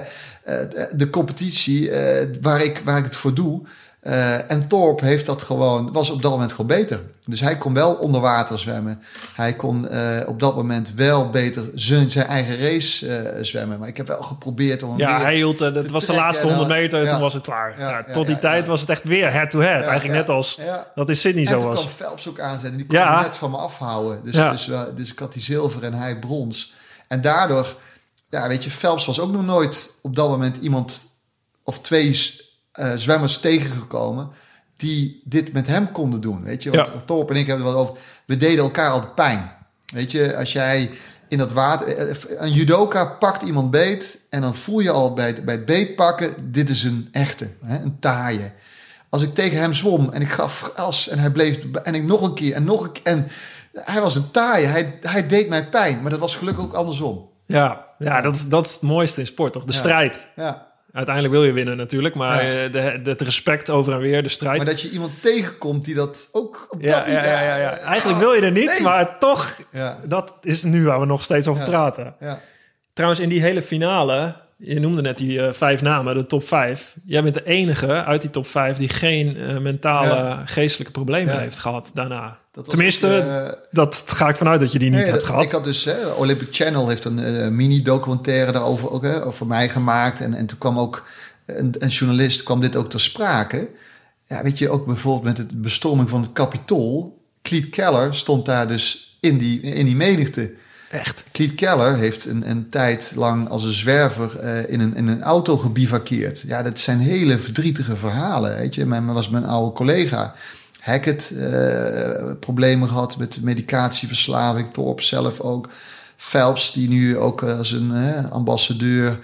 De competitie waar ik het voor doe. En Torp heeft dat was op dat moment gewoon beter. Dus hij kon wel onder water zwemmen. Hij kon op dat moment wel beter zijn eigen race zwemmen. Maar ik heb wel geprobeerd om hem hij hield, dat was de laatste 100 meter en toen was het klaar. Tot die tijd was het echt weer head-to-head. Eigenlijk net als dat in Sydney zo was. En toen kwam Phelps ook aanzetten. Die kon hem net van me afhouden. Dus ik had die zilver en hij brons. En daardoor, weet je, Phelps was ook nog nooit op dat moment iemand of 2 zwemmers tegengekomen die dit met hem konden doen. Weet je, want Torp en ik hebben er wat over. We deden elkaar altijd pijn. Weet je, als jij in dat water... Een judoka pakt iemand beet en dan voel je al bij het beet pakken, dit is een echte, een taaie. Als ik tegen hem zwom en ik gaf gas en hij bleef... en ik nog een keer en hij was een taaie. Hij deed mij pijn, maar dat was gelukkig ook andersom. Ja, dat is het mooiste in sport, toch? De strijd. Ja. Uiteindelijk wil je winnen natuurlijk, maar het respect over en weer, de strijd. Maar dat je iemand tegenkomt die dat ook... Eigenlijk wil je er niet, maar toch, dat is nu waar we nog steeds over praten. Ja. Trouwens, in die hele finale, je noemde net die 5 namen, de top 5. Jij bent de enige uit die top 5 die geen mentale, geestelijke problemen heeft gehad daarna. Tenminste, dat ga ik vanuit dat je die niet hebt gehad. Ik had dus, Olympic Channel heeft een mini-documentaire daarover ook, over mij gemaakt. En toen kwam ook een journalist, kwam dit ook ter sprake. Ja, weet je, ook bijvoorbeeld met de bestorming van het Capitool. Cleet Keller stond daar dus in die menigte. Echt? Cleet Keller heeft een tijd lang als een zwerver in een auto gebivakkeerd. Ja, dat zijn hele verdrietige verhalen, weet je. Was mijn oude collega... Hackett, problemen gehad met medicatieverslaving. Torp zelf ook. Phelps, die nu ook als een ambassadeur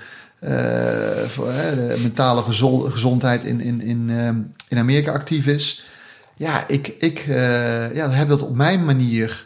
voor de mentale gezondheid in Amerika actief is. Ja, ik heb dat op mijn manier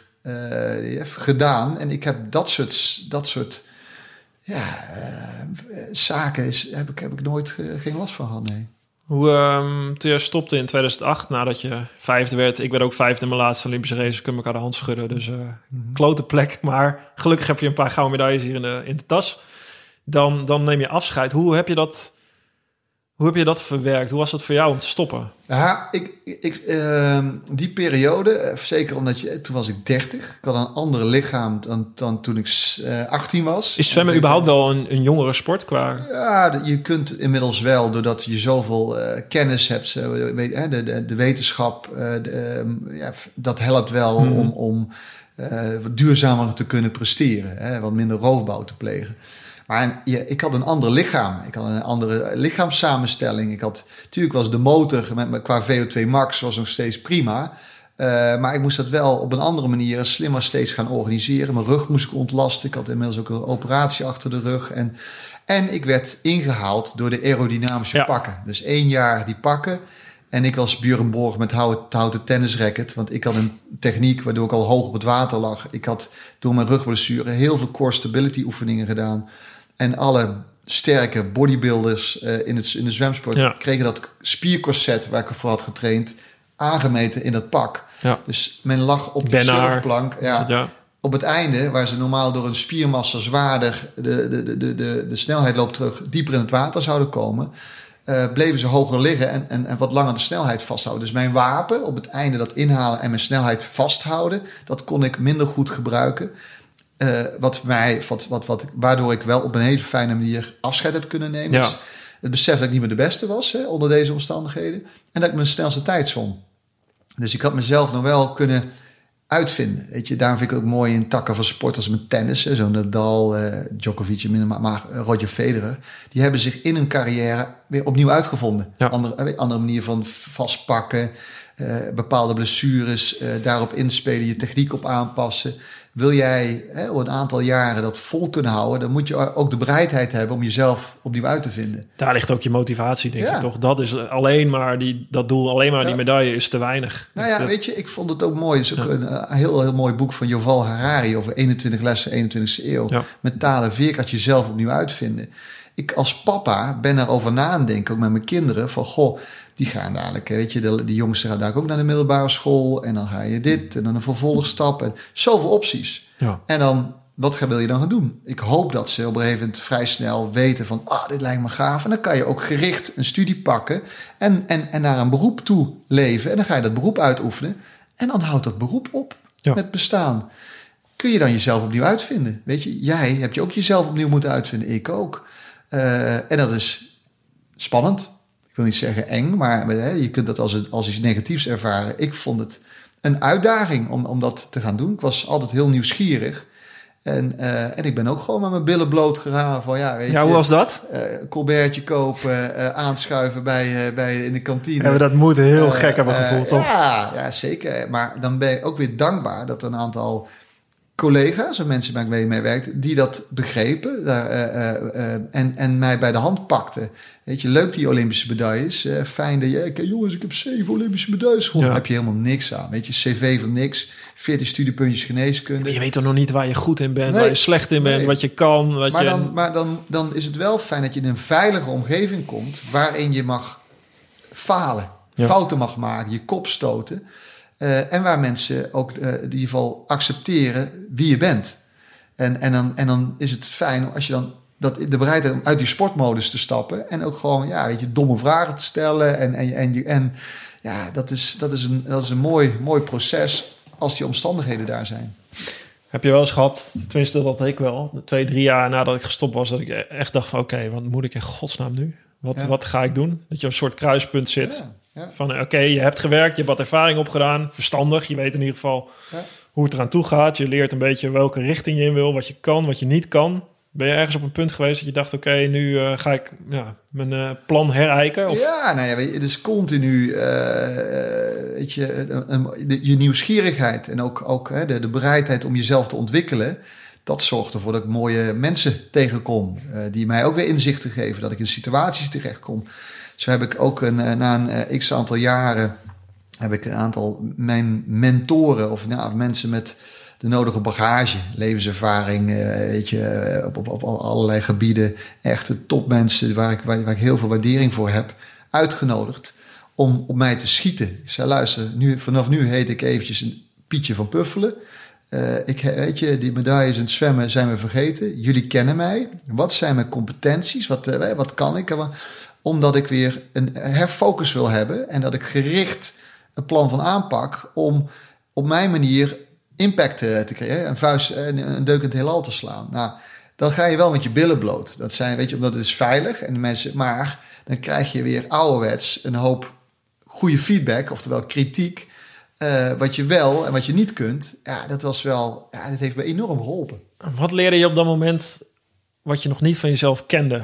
gedaan. En ik heb dat soort zaken heb ik nooit geen last van gehad, nee. Toen je stopte in 2008, nadat je 5e werd... Ik werd ook 5e in mijn laatste Olympische race. We kunnen elkaar de hand schudden. Dus klote plek. Maar gelukkig heb je een paar gouden medailles hier in de tas. Dan neem je afscheid. Hoe heb je dat verwerkt? Hoe was het voor jou om te stoppen? Ja, die periode, zeker omdat toen was ik 30. Ik had een ander lichaam dan toen ik 18 was. Is zwemmen überhaupt wel een jongere sport? Ja, je kunt inmiddels wel, doordat je zoveel kennis hebt. De wetenschap, dat helpt wel om wat duurzamer te kunnen presteren. Wat minder roofbouw te plegen. Maar ik had een ander lichaam. Ik had een andere lichaamssamenstelling. Natuurlijk was de motor qua VO2 max was nog steeds prima. Maar ik moest dat wel op een andere manier slimmer steeds gaan organiseren. Mijn rug moest ik ontlasten. Ik had inmiddels ook een operatie achter de rug. En ik werd ingehaald door de aerodynamische pakken. Dus 1 jaar die pakken. En ik was Björn Borg met houten tennisracket. Want ik had een techniek waardoor ik al hoog op het water lag. Ik had door mijn rugblessure heel veel core stability oefeningen gedaan. En alle sterke bodybuilders in de zwemsport kregen dat spiercorset waar ik voor had getraind aangemeten in dat pak. Ja. Dus men lag op de surfplank. Op het einde, waar ze normaal door een spiermassa zwaarder de snelheid loopt terug dieper in het water zouden komen, bleven ze hoger liggen en wat langer de snelheid vasthouden. Dus mijn wapen op het einde, dat inhalen en mijn snelheid vasthouden, dat kon ik minder goed gebruiken. Waardoor ik wel op een hele fijne manier afscheid heb kunnen nemen. Ja. Dus het besef dat ik niet meer de beste was onder deze omstandigheden. En dat ik mijn snelste tijd zwom. Dus ik had mezelf nog wel kunnen uitvinden. Weet je, daarom vind ik het ook mooi in takken van sport als met tennis. Zo'n Nadal, Djokovic, maar Roger Federer. Die hebben zich in hun carrière weer opnieuw uitgevonden. Ja. Andere manier van vastpakken. Bepaalde blessures. Daarop inspelen, je techniek op aanpassen. Wil jij een aantal jaren dat vol kunnen houden, dan moet je ook de bereidheid hebben om jezelf opnieuw uit te vinden. Daar ligt ook je motivatie, denk ik toch? Dat is alleen maar dat doel, alleen maar die medaille is te weinig. Nou ja, weet je, ik vond het ook mooi. Het is ook een heel mooi boek van Yuval Harari over 21 lessen, 21e eeuw. Ja. Mentale veerkracht, jezelf opnieuw uitvinden. Ik als papa ben erover na aan denken, ook met mijn kinderen, van goh, die gaan dadelijk, weet je, die jongsten gaan dadelijk ook naar de middelbare school. En dan ga je dit en dan een vervolgstap. En zoveel opties. Ja. En dan, wat wil je dan gaan doen? Ik hoop dat ze op een gegeven moment vrij snel weten van, dit lijkt me gaaf. En dan kan je ook gericht een studie pakken en naar een beroep toe leven. En dan ga je dat beroep uitoefenen. En dan houdt dat beroep op met bestaan. Kun je dan jezelf opnieuw uitvinden? Weet je, jij hebt je ook jezelf opnieuw moeten uitvinden. Ik ook. En dat is spannend. Ik wil niet zeggen eng, maar je kunt dat als iets negatiefs ervaren. Ik vond het een uitdaging om dat te gaan doen. Ik was altijd heel nieuwsgierig. En ik ben ook gewoon met mijn billen bloot gegaan. Van, hoe was dat? Colbertje kopen, aanschuiven in de kantine. Ja, dat moet heel gek hebben gevoeld, toch? Ja, zeker. Maar dan ben je ook weer dankbaar dat er een aantal collega's en mensen waar ik mee werkte, die dat begrepen en mij bij de hand pakten. Weet je, leuk die Olympische medailles. Fijn dat jongens, ik heb 7 Olympische medailles gewonnen. Daar heb je helemaal niks aan. Weet je, cv van niks, 14 studiepuntjes geneeskunde. Maar je weet toch nog niet waar je goed in bent, waar je slecht in bent, wat je kan. Maar dan is het wel fijn dat je in een veilige omgeving komt, waarin je mag falen, fouten mag maken, je kop stoten. En waar mensen ook in ieder geval accepteren wie je bent. En dan is het fijn als je dan de bereidheid om uit die sportmodus te stappen. En ook gewoon, domme vragen te stellen. En dat is een mooi proces als die omstandigheden daar zijn. Heb je wel eens gehad, tenminste dat had ik wel, 2-3 jaar nadat ik gestopt was, dat ik echt dacht van oké, wat moet ik in godsnaam nu? Wat ga ik doen? Dat je op een soort kruispunt zit. Ja. Ja. Van oké, je hebt gewerkt, je hebt wat ervaring opgedaan. Verstandig, je weet in ieder geval hoe het eraan toe gaat. Je leert een beetje welke richting je in wil, wat je kan, wat je niet kan. Ben je ergens op een punt geweest dat je dacht, oké, nu ga ik mijn plan herijken? Of? Ja, weet je, dus continu je nieuwsgierigheid en ook de bereidheid om jezelf te ontwikkelen. Dat zorgt ervoor dat ik mooie mensen tegenkom. Die mij ook weer inzichten geven, dat ik in situaties terechtkom. Zo heb ik ook na een x-aantal jaren heb ik een aantal mijn mentoren of mensen met de nodige bagage, levenservaring, op allerlei gebieden, echte topmensen waar ik heel veel waardering voor heb, uitgenodigd om op mij te schieten. Ik zei, luister, vanaf nu heet ik eventjes een Pietje van Puffelen. Weet je, die medailles in het zwemmen zijn we vergeten. Jullie kennen mij. Wat zijn mijn competenties? Wat kan ik? Omdat ik weer een herfocus wil hebben. En dat ik gericht een plan van aanpak om op mijn manier impact te creëren. Een deuk in het heelal te slaan. Nou, dan ga je wel met je billen bloot. Dat zijn, weet je, omdat het is veilig. En de mensen, maar dan krijg je weer ouderwets een hoop goede feedback. Oftewel kritiek. Wat je wel en wat je niet kunt. Ja, dat was wel... Ja, dit heeft me enorm geholpen. Wat leerde je op dat moment wat je nog niet van jezelf kende?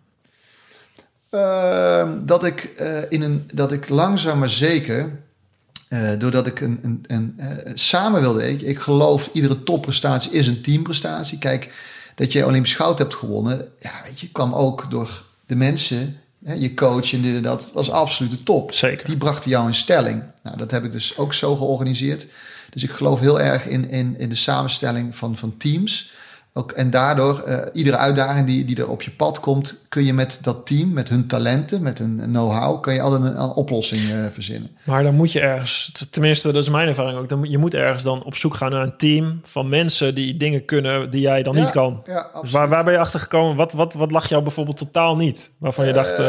Dat ik langzaam maar zeker... doordat ik samen wilde... Ik geloof, iedere topprestatie is een teamprestatie. Kijk, dat je Olympisch goud hebt gewonnen... Ja, weet je, kwam ook door de mensen... Je coach en dit en dat was absoluut de top. Zeker. Die brachten jou in stelling. Nou, dat heb ik dus ook zo georganiseerd. Dus ik geloof heel erg in de samenstelling van teams. Ook, en daardoor, iedere uitdaging die er op je pad komt... kun je met dat team, met hun talenten, met hun know-how... kun je altijd een oplossing verzinnen. Maar dan moet je ergens, tenminste dat is mijn ervaring ook... je moet ergens dan op zoek gaan naar een team van mensen... die dingen kunnen die jij dan niet kan. Ja, dus waar ben je achter gekomen? Wat lag jou bijvoorbeeld totaal niet? Waarvan je dacht...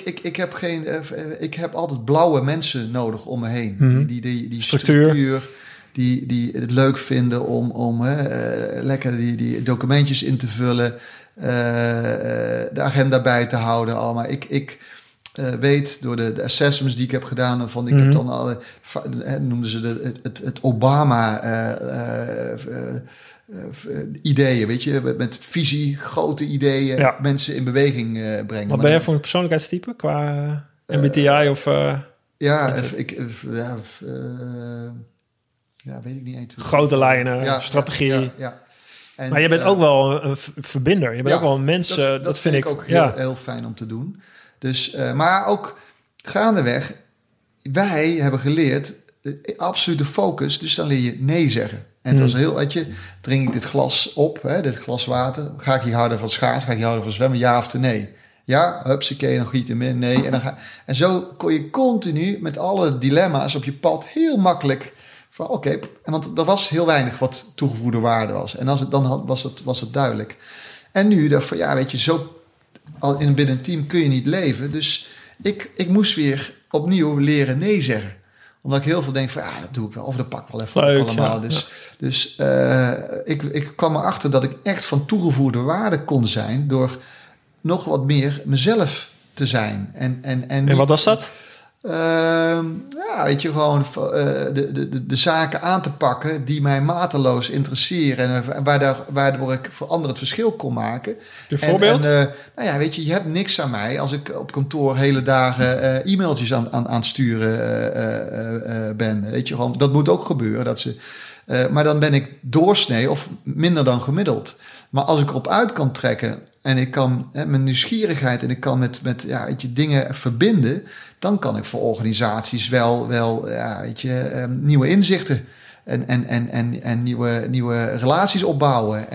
Ik heb altijd blauwe mensen nodig om me heen. Mm-hmm. Die structuur... Die het leuk vinden om lekker die documentjes in te vullen. De agenda bij te houden. Allemaal. Ik weet door de assessments die ik heb gedaan... ik heb dan alle... noemden ze het Obama... ideeën, weet je, met visie, grote ideeën... mensen in beweging brengen. Wat ben jij voor een persoonlijkheidstype qua MBTI of... weet ik niet eens. Grote lijnen, strategie. Ja. En, maar je bent ook wel een verbinder. Je bent ook wel een mens. Dat vind ik ook heel fijn om te doen. Dus, maar ook gaandeweg, wij hebben geleerd, absolute focus. Dus dan leer je nee zeggen. En het was heel, weet je, drink ik dit glas op, dit glas water. Ga ik hier houden van schaatsen? Ga ik hier houden van zwemmen? Ja of nee? Ja, hupsakee, dan giet hem in. Nee. En zo kon je continu met alle dilemma's op je pad heel makkelijk... van oké, want er was heel weinig wat toegevoegde waarde was. En als het dan had, was het duidelijk. En nu dacht van, ja, weet je, zo binnen een team kun je niet leven. Dus ik moest weer opnieuw leren nee zeggen. Omdat ik heel veel denk van, ja, dat doe ik wel. Of dat pak ik wel even leuk, op allemaal. Ja, Dus ik kwam erachter dat ik echt van toegevoegde waarde kon zijn... door nog wat meer mezelf te zijn. En wat was dat? Weet je, gewoon de zaken aan te pakken die mij mateloos interesseren en waardoor ik voor anderen het verschil kon maken. Bijvoorbeeld? Weet je hebt niks aan mij als ik op kantoor hele dagen e-mailtjes aan het sturen ben. Weet je, gewoon, dat moet ook gebeuren. Maar dan ben ik doorsnee of minder dan gemiddeld. Maar als ik erop uit kan trekken en ik kan mijn nieuwsgierigheid en ik kan met dingen verbinden, dan kan ik voor organisaties wel nieuwe inzichten en nieuwe relaties opbouwen.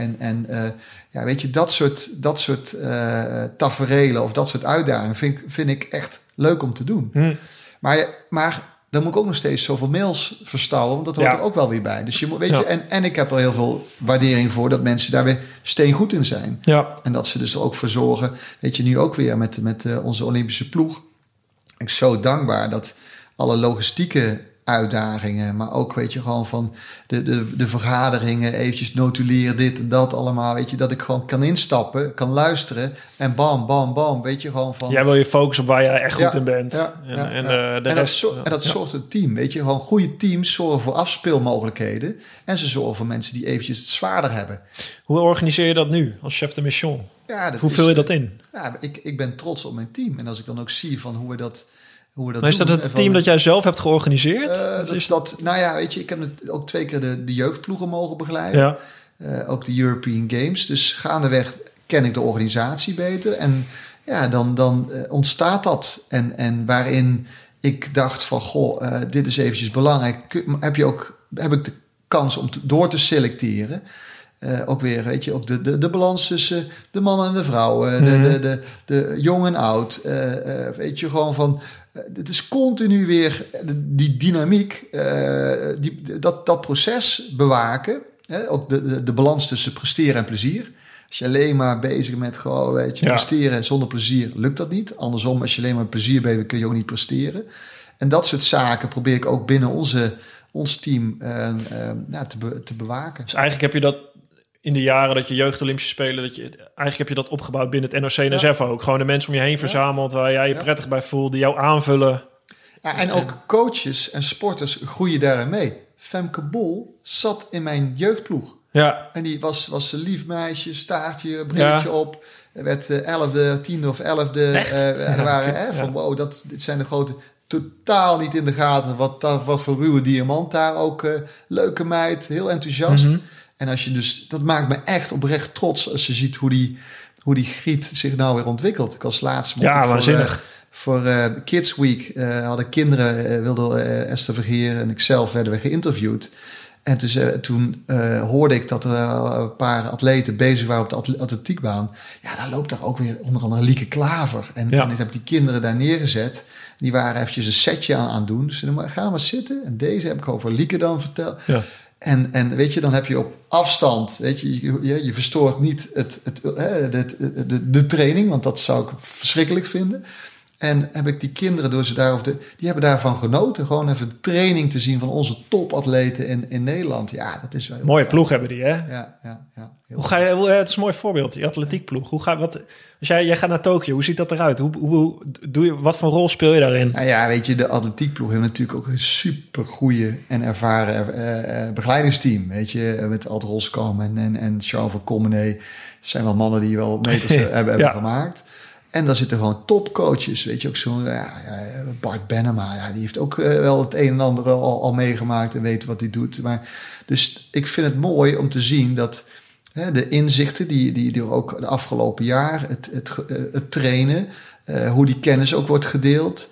Dat soort taferelen of dat soort uitdagingen vind ik echt leuk om te doen. Maar dan moet ik ook nog steeds zoveel mails verstouwen, want dat hoort er ook wel weer bij. Dus je moet, en ik heb er heel veel waardering voor dat mensen daar weer steengoed in zijn. Ja. En dat ze dus er ook voor zorgen. Weet je, nu ook weer met onze Olympische ploeg. Ik ben zo dankbaar dat alle logistieke uitdagingen, maar ook, weet je, gewoon van de vergaderingen, eventjes notuleren, dit en dat allemaal, weet je, dat ik gewoon kan instappen, kan luisteren en bam, bam, bam, weet je, gewoon van... Jij wil je focussen op waar jij echt goed in bent. Dat zorgt een team, weet je, gewoon goede teams zorgen voor afspeelmogelijkheden en ze zorgen voor mensen die eventjes het zwaarder hebben. Hoe organiseer je dat nu als chef de mission? Hoe vul je dat in? Ja, ik ben trots op mijn team en als ik dan ook zie van hoe we dat maar is dat het team dat jij zelf hebt georganiseerd? Weet je, ik heb ook 2 keer de jeugdploegen mogen begeleiden. Ja. Ook de European Games. Dus gaandeweg ken ik de organisatie beter. En ja, dan ontstaat dat. En waarin ik dacht van, dit is eventjes belangrijk. Heb ik de kans om door te selecteren? Ook weer, weet je, ook de balans tussen de man en de vrouw. De jong en oud. Weet je, gewoon van... Het is continu weer die dynamiek, dat proces bewaken. Hè? Ook de balans tussen presteren en plezier. Als je alleen maar bezig bent gewoon, weet je, presteren zonder plezier, lukt dat niet. Andersom, als je alleen maar plezier bent, kun je ook niet presteren. En dat soort zaken probeer ik ook binnen ons team te bewaken. Dus eigenlijk heb je dat in de jaren dat je jeugd Olympische Spelen, eigenlijk heb je dat opgebouwd binnen het NOC-NSF ook. Gewoon de mensen om je heen verzameld waar jij je prettig bij voelt, die jou aanvullen. Ja, en ook coaches en sporters groeien daarin mee. Femke Bol zat in mijn jeugdploeg. Ja. En die was een lief meisje, staartje, brilletje op. Werd 11e, 10e of 11e. Er waren van wow, dit zijn de grote... Totaal niet in de gaten wat voor ruwe diamant daar ook. Leuke meid, heel enthousiast. Mm-hmm. En als je dus, dat maakt me echt oprecht trots als je ziet hoe die Griet zich nou weer ontwikkelt. Ik was laatst voor Kids Week hadden kinderen, wilde Esther Vergeer en ikzelf werden we geïnterviewd. En toen hoorde ik dat er een paar atleten bezig waren op de atletiekbaan. Ja, daar loopt daar ook weer onder andere Lieke Klaver. En ik heb die kinderen daar neergezet. Die waren eventjes een setje aan doen. Dus ga maar zitten. En deze heb ik over Lieke dan verteld. Ja. En weet je, dan heb je op afstand, weet je verstoort niet de training, want dat zou ik verschrikkelijk vinden. En heb ik die kinderen die hebben daarvan genoten. Gewoon even training te zien van onze topatleten in Nederland. Ja, dat is wel heel mooie ploeg hebben die, hè? Ja. Hoe ga je? Het is een mooi voorbeeld, die atletiekploeg. Als jij gaat naar Tokio, hoe ziet dat eruit? Hoe doe je? Wat voor rol speel je daarin? Nou ja, weet je, de atletiekploeg heeft natuurlijk ook een super goede en ervaren begeleidingsteam. Weet je, met Ad Roskam en Charles van Commenay. Dat zijn wel mannen die wel meters hebben gemaakt. En daar zitten gewoon topcoaches, weet je, ook zo'n Bart Benema, die heeft ook wel het een en ander al meegemaakt en weet wat hij doet. Maar dus ik vind het mooi om te zien dat de inzichten die ook de afgelopen jaar, het trainen, hoe die kennis ook wordt gedeeld.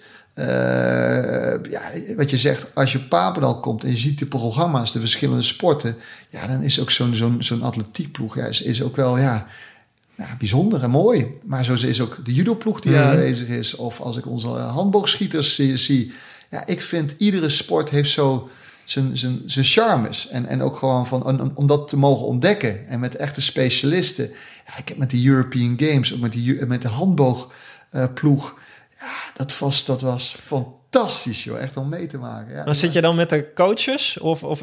Wat je zegt, als je op Papendal komt en je ziet de programma's, de verschillende sporten, dan is ook zo'n atletiekploeg is ook wel bijzonder en mooi. Maar zo is ook de judoploeg die aanwezig is. Of als ik onze handboogschieters zie. Ja, ik vind iedere sport heeft zo zijn charmes. En ook gewoon om dat te mogen ontdekken. En met echte specialisten. Ja, ik heb met de European Games, ook met de handboogploeg. Dat was fantastisch, joh. Echt om mee te maken. Ja, dan zit je dan met de coaches?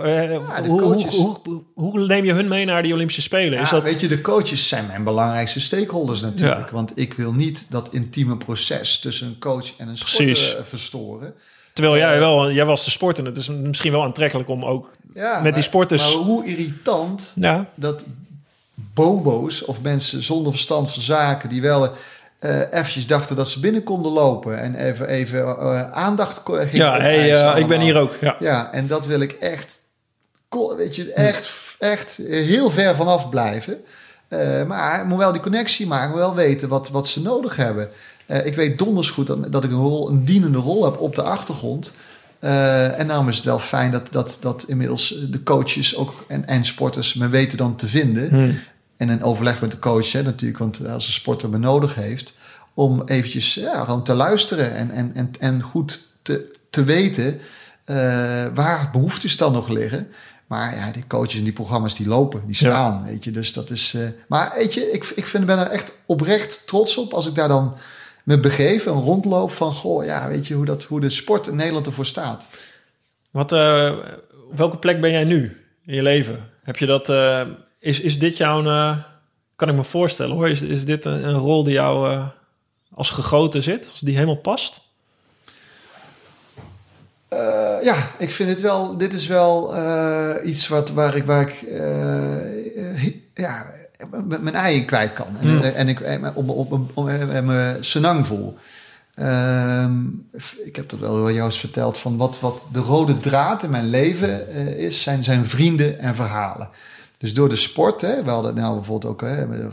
Hoe neem je hun mee naar die Olympische Spelen? Ja, weet je, de coaches zijn mijn belangrijkste stakeholders natuurlijk. Ja. Want ik wil niet dat intieme proces tussen een coach en een sporter verstoren. Terwijl jij was de sporter. Het is misschien wel aantrekkelijk om ook met die sporters... Maar hoe irritant dat bobo's of mensen zonder verstand van zaken die wel... eventjes dachten dat ze binnen konden lopen en even aandacht gingen. Ik ben hier ook. Ja, en dat wil ik echt, weet je, echt heel ver vanaf blijven. Maar ik moet wel die connectie maken, moet wel weten wat ze nodig hebben. Ik weet donders goed dat ik een dienende rol heb op de achtergrond. En daarom is het wel fijn dat inmiddels de coaches ook en sporters me weten dan te vinden. En een overleg met de coach, natuurlijk, want als een sporter me nodig heeft, om eventjes gewoon te luisteren en goed te weten waar behoeftes dan nog liggen. Maar die coaches en die programma's die lopen, die staan, weet je. Dus dat is... maar weet je, ik ben er echt oprecht trots op als ik daar dan me begeef en rondloop van, weet je, hoe de sport in Nederland ervoor staat. Welke plek ben jij nu in je leven? Heb je dat... Is dit jouw... kan ik me voorstellen hoor. Is dit een rol die jou als gegoten zit? Als die helemaal past? Ik vind het wel... Dit is wel iets waar ik mijn ei in kwijt kan. En ik me senang voel. Ik heb dat wel juist verteld van wat de rode draad in mijn leven is, zijn vrienden en verhalen. Dus door de sport, we hadden nou bijvoorbeeld ook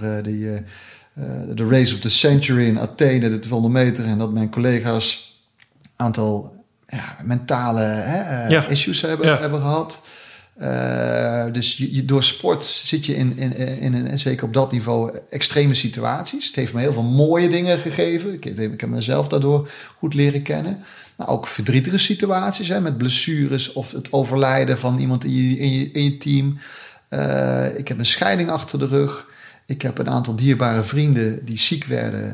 de Race of the Century in Athene, de 200 meter, en dat mijn collega's aantal mentale issues hebben gehad. Dus door sport zit je in zeker op dat niveau, extreme situaties. Het heeft me heel veel mooie dingen gegeven. Ik heb mezelf daardoor goed leren kennen. Maar ook verdrietige situaties, met blessures of het overlijden van iemand in je team. Ik heb een scheiding achter de rug. Ik heb een aantal dierbare vrienden die ziek werden.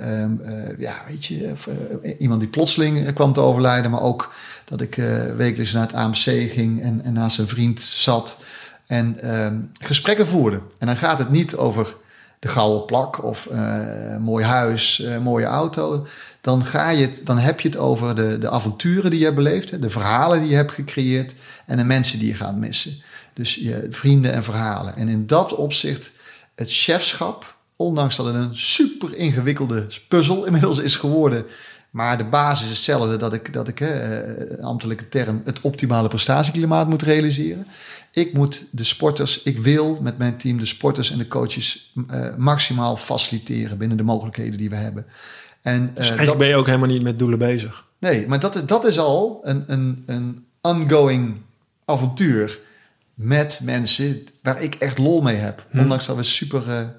Iemand die plotseling kwam te overlijden. Maar ook dat ik wekelijks naar het AMC ging en naast een vriend zat. En gesprekken voerde. En dan gaat het niet over de gouden plak of mooi huis, mooie auto. Dan heb je het over de avonturen die je hebt beleefd. De verhalen die je hebt gecreëerd. En de mensen die je gaat missen. Dus je vrienden en verhalen. En in dat opzicht, het chefschap, ondanks dat het een super ingewikkelde puzzel inmiddels is geworden, maar de basis is hetzelfde, dat ik een ambtelijke term, het optimale prestatieklimaat moet realiseren. Ik wil met mijn team de sporters en de coaches maximaal faciliteren binnen de mogelijkheden die we hebben. En, dus eigenlijk ben je ook helemaal niet met doelen bezig. Nee, maar dat is al een ongoing avontuur met mensen waar ik echt lol mee heb. Ondanks dat we super...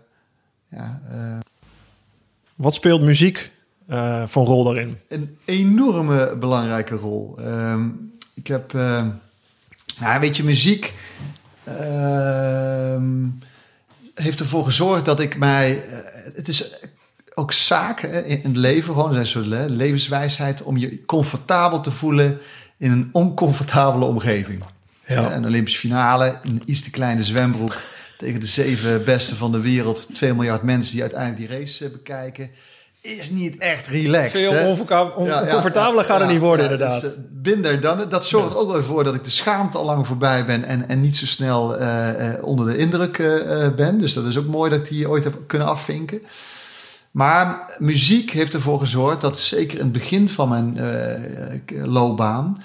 Wat speelt muziek voor een rol daarin? Een enorme belangrijke rol. Ik heb... muziek heeft ervoor gezorgd dat ik mij... het is ook zaak in het leven, gewoon een soort levenswijsheid, om je comfortabel te voelen in een oncomfortabele omgeving. Ja. Een Olympische finale, een iets te kleine zwembroek tegen de 7 beste van de wereld. 2 miljard mensen die uiteindelijk die race bekijken. Is niet echt relaxed. Veel oncomfortabeler gaat het niet worden, inderdaad. Dus, binder dan. Dat zorgt ook wel voor dat ik de schaamte al lang voorbij ben en niet zo snel onder de indruk ben. Dus dat is ook mooi dat ik die ooit heb kunnen afvinken. Maar muziek heeft ervoor gezorgd dat zeker in het begin van mijn loopbaan...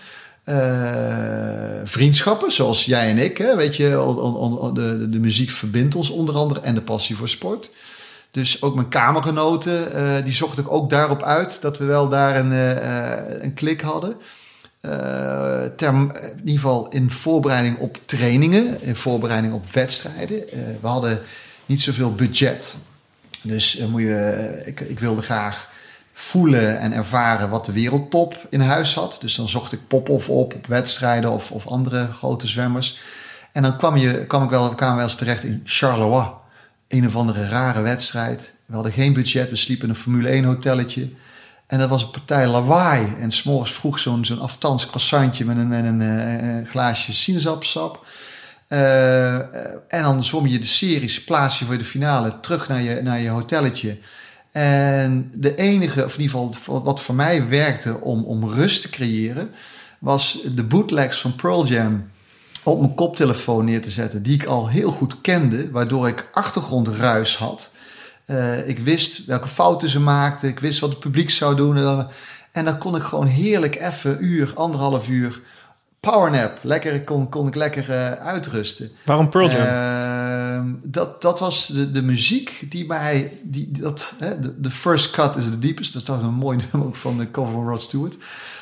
vriendschappen, zoals jij en ik, weet je, de muziek verbindt ons onder andere en de passie voor sport. Dus ook mijn kamergenoten, die zocht ik ook daarop uit dat we wel daar een klik hadden. In ieder geval in voorbereiding op trainingen, in voorbereiding op wedstrijden. We hadden niet zoveel budget, dus ik wilde graag voelen en ervaren wat de wereldtop in huis had. Dus dan zocht ik Popov op wedstrijden of andere grote zwemmers. En dan kwamen we wel eens terecht in Charleroi. Een of andere rare wedstrijd. We hadden geen budget, we sliepen in een Formule 1 hotelletje. En dat was een partij lawaai. En 's morgens vroeg zo'n aftans croissantje met een glaasje sinaasappelsap. En dan zwom je de series, plaats je voor de finale, terug naar je hotelletje. En de enige, of in ieder geval wat voor mij werkte om rust te creëren, was de bootlegs van Pearl Jam op mijn koptelefoon neer te zetten, die ik al heel goed kende, waardoor ik achtergrondruis had. Ik wist welke fouten ze maakten, ik wist wat het publiek zou doen. En dan kon ik gewoon heerlijk even 1,5 uur powernap. Kon ik lekker uitrusten. Waarom Pearl Jam? Dat was de muziek die mij... The first cut is the deepest. Dat is toch een mooi nummer van de cover van Rod Stewart.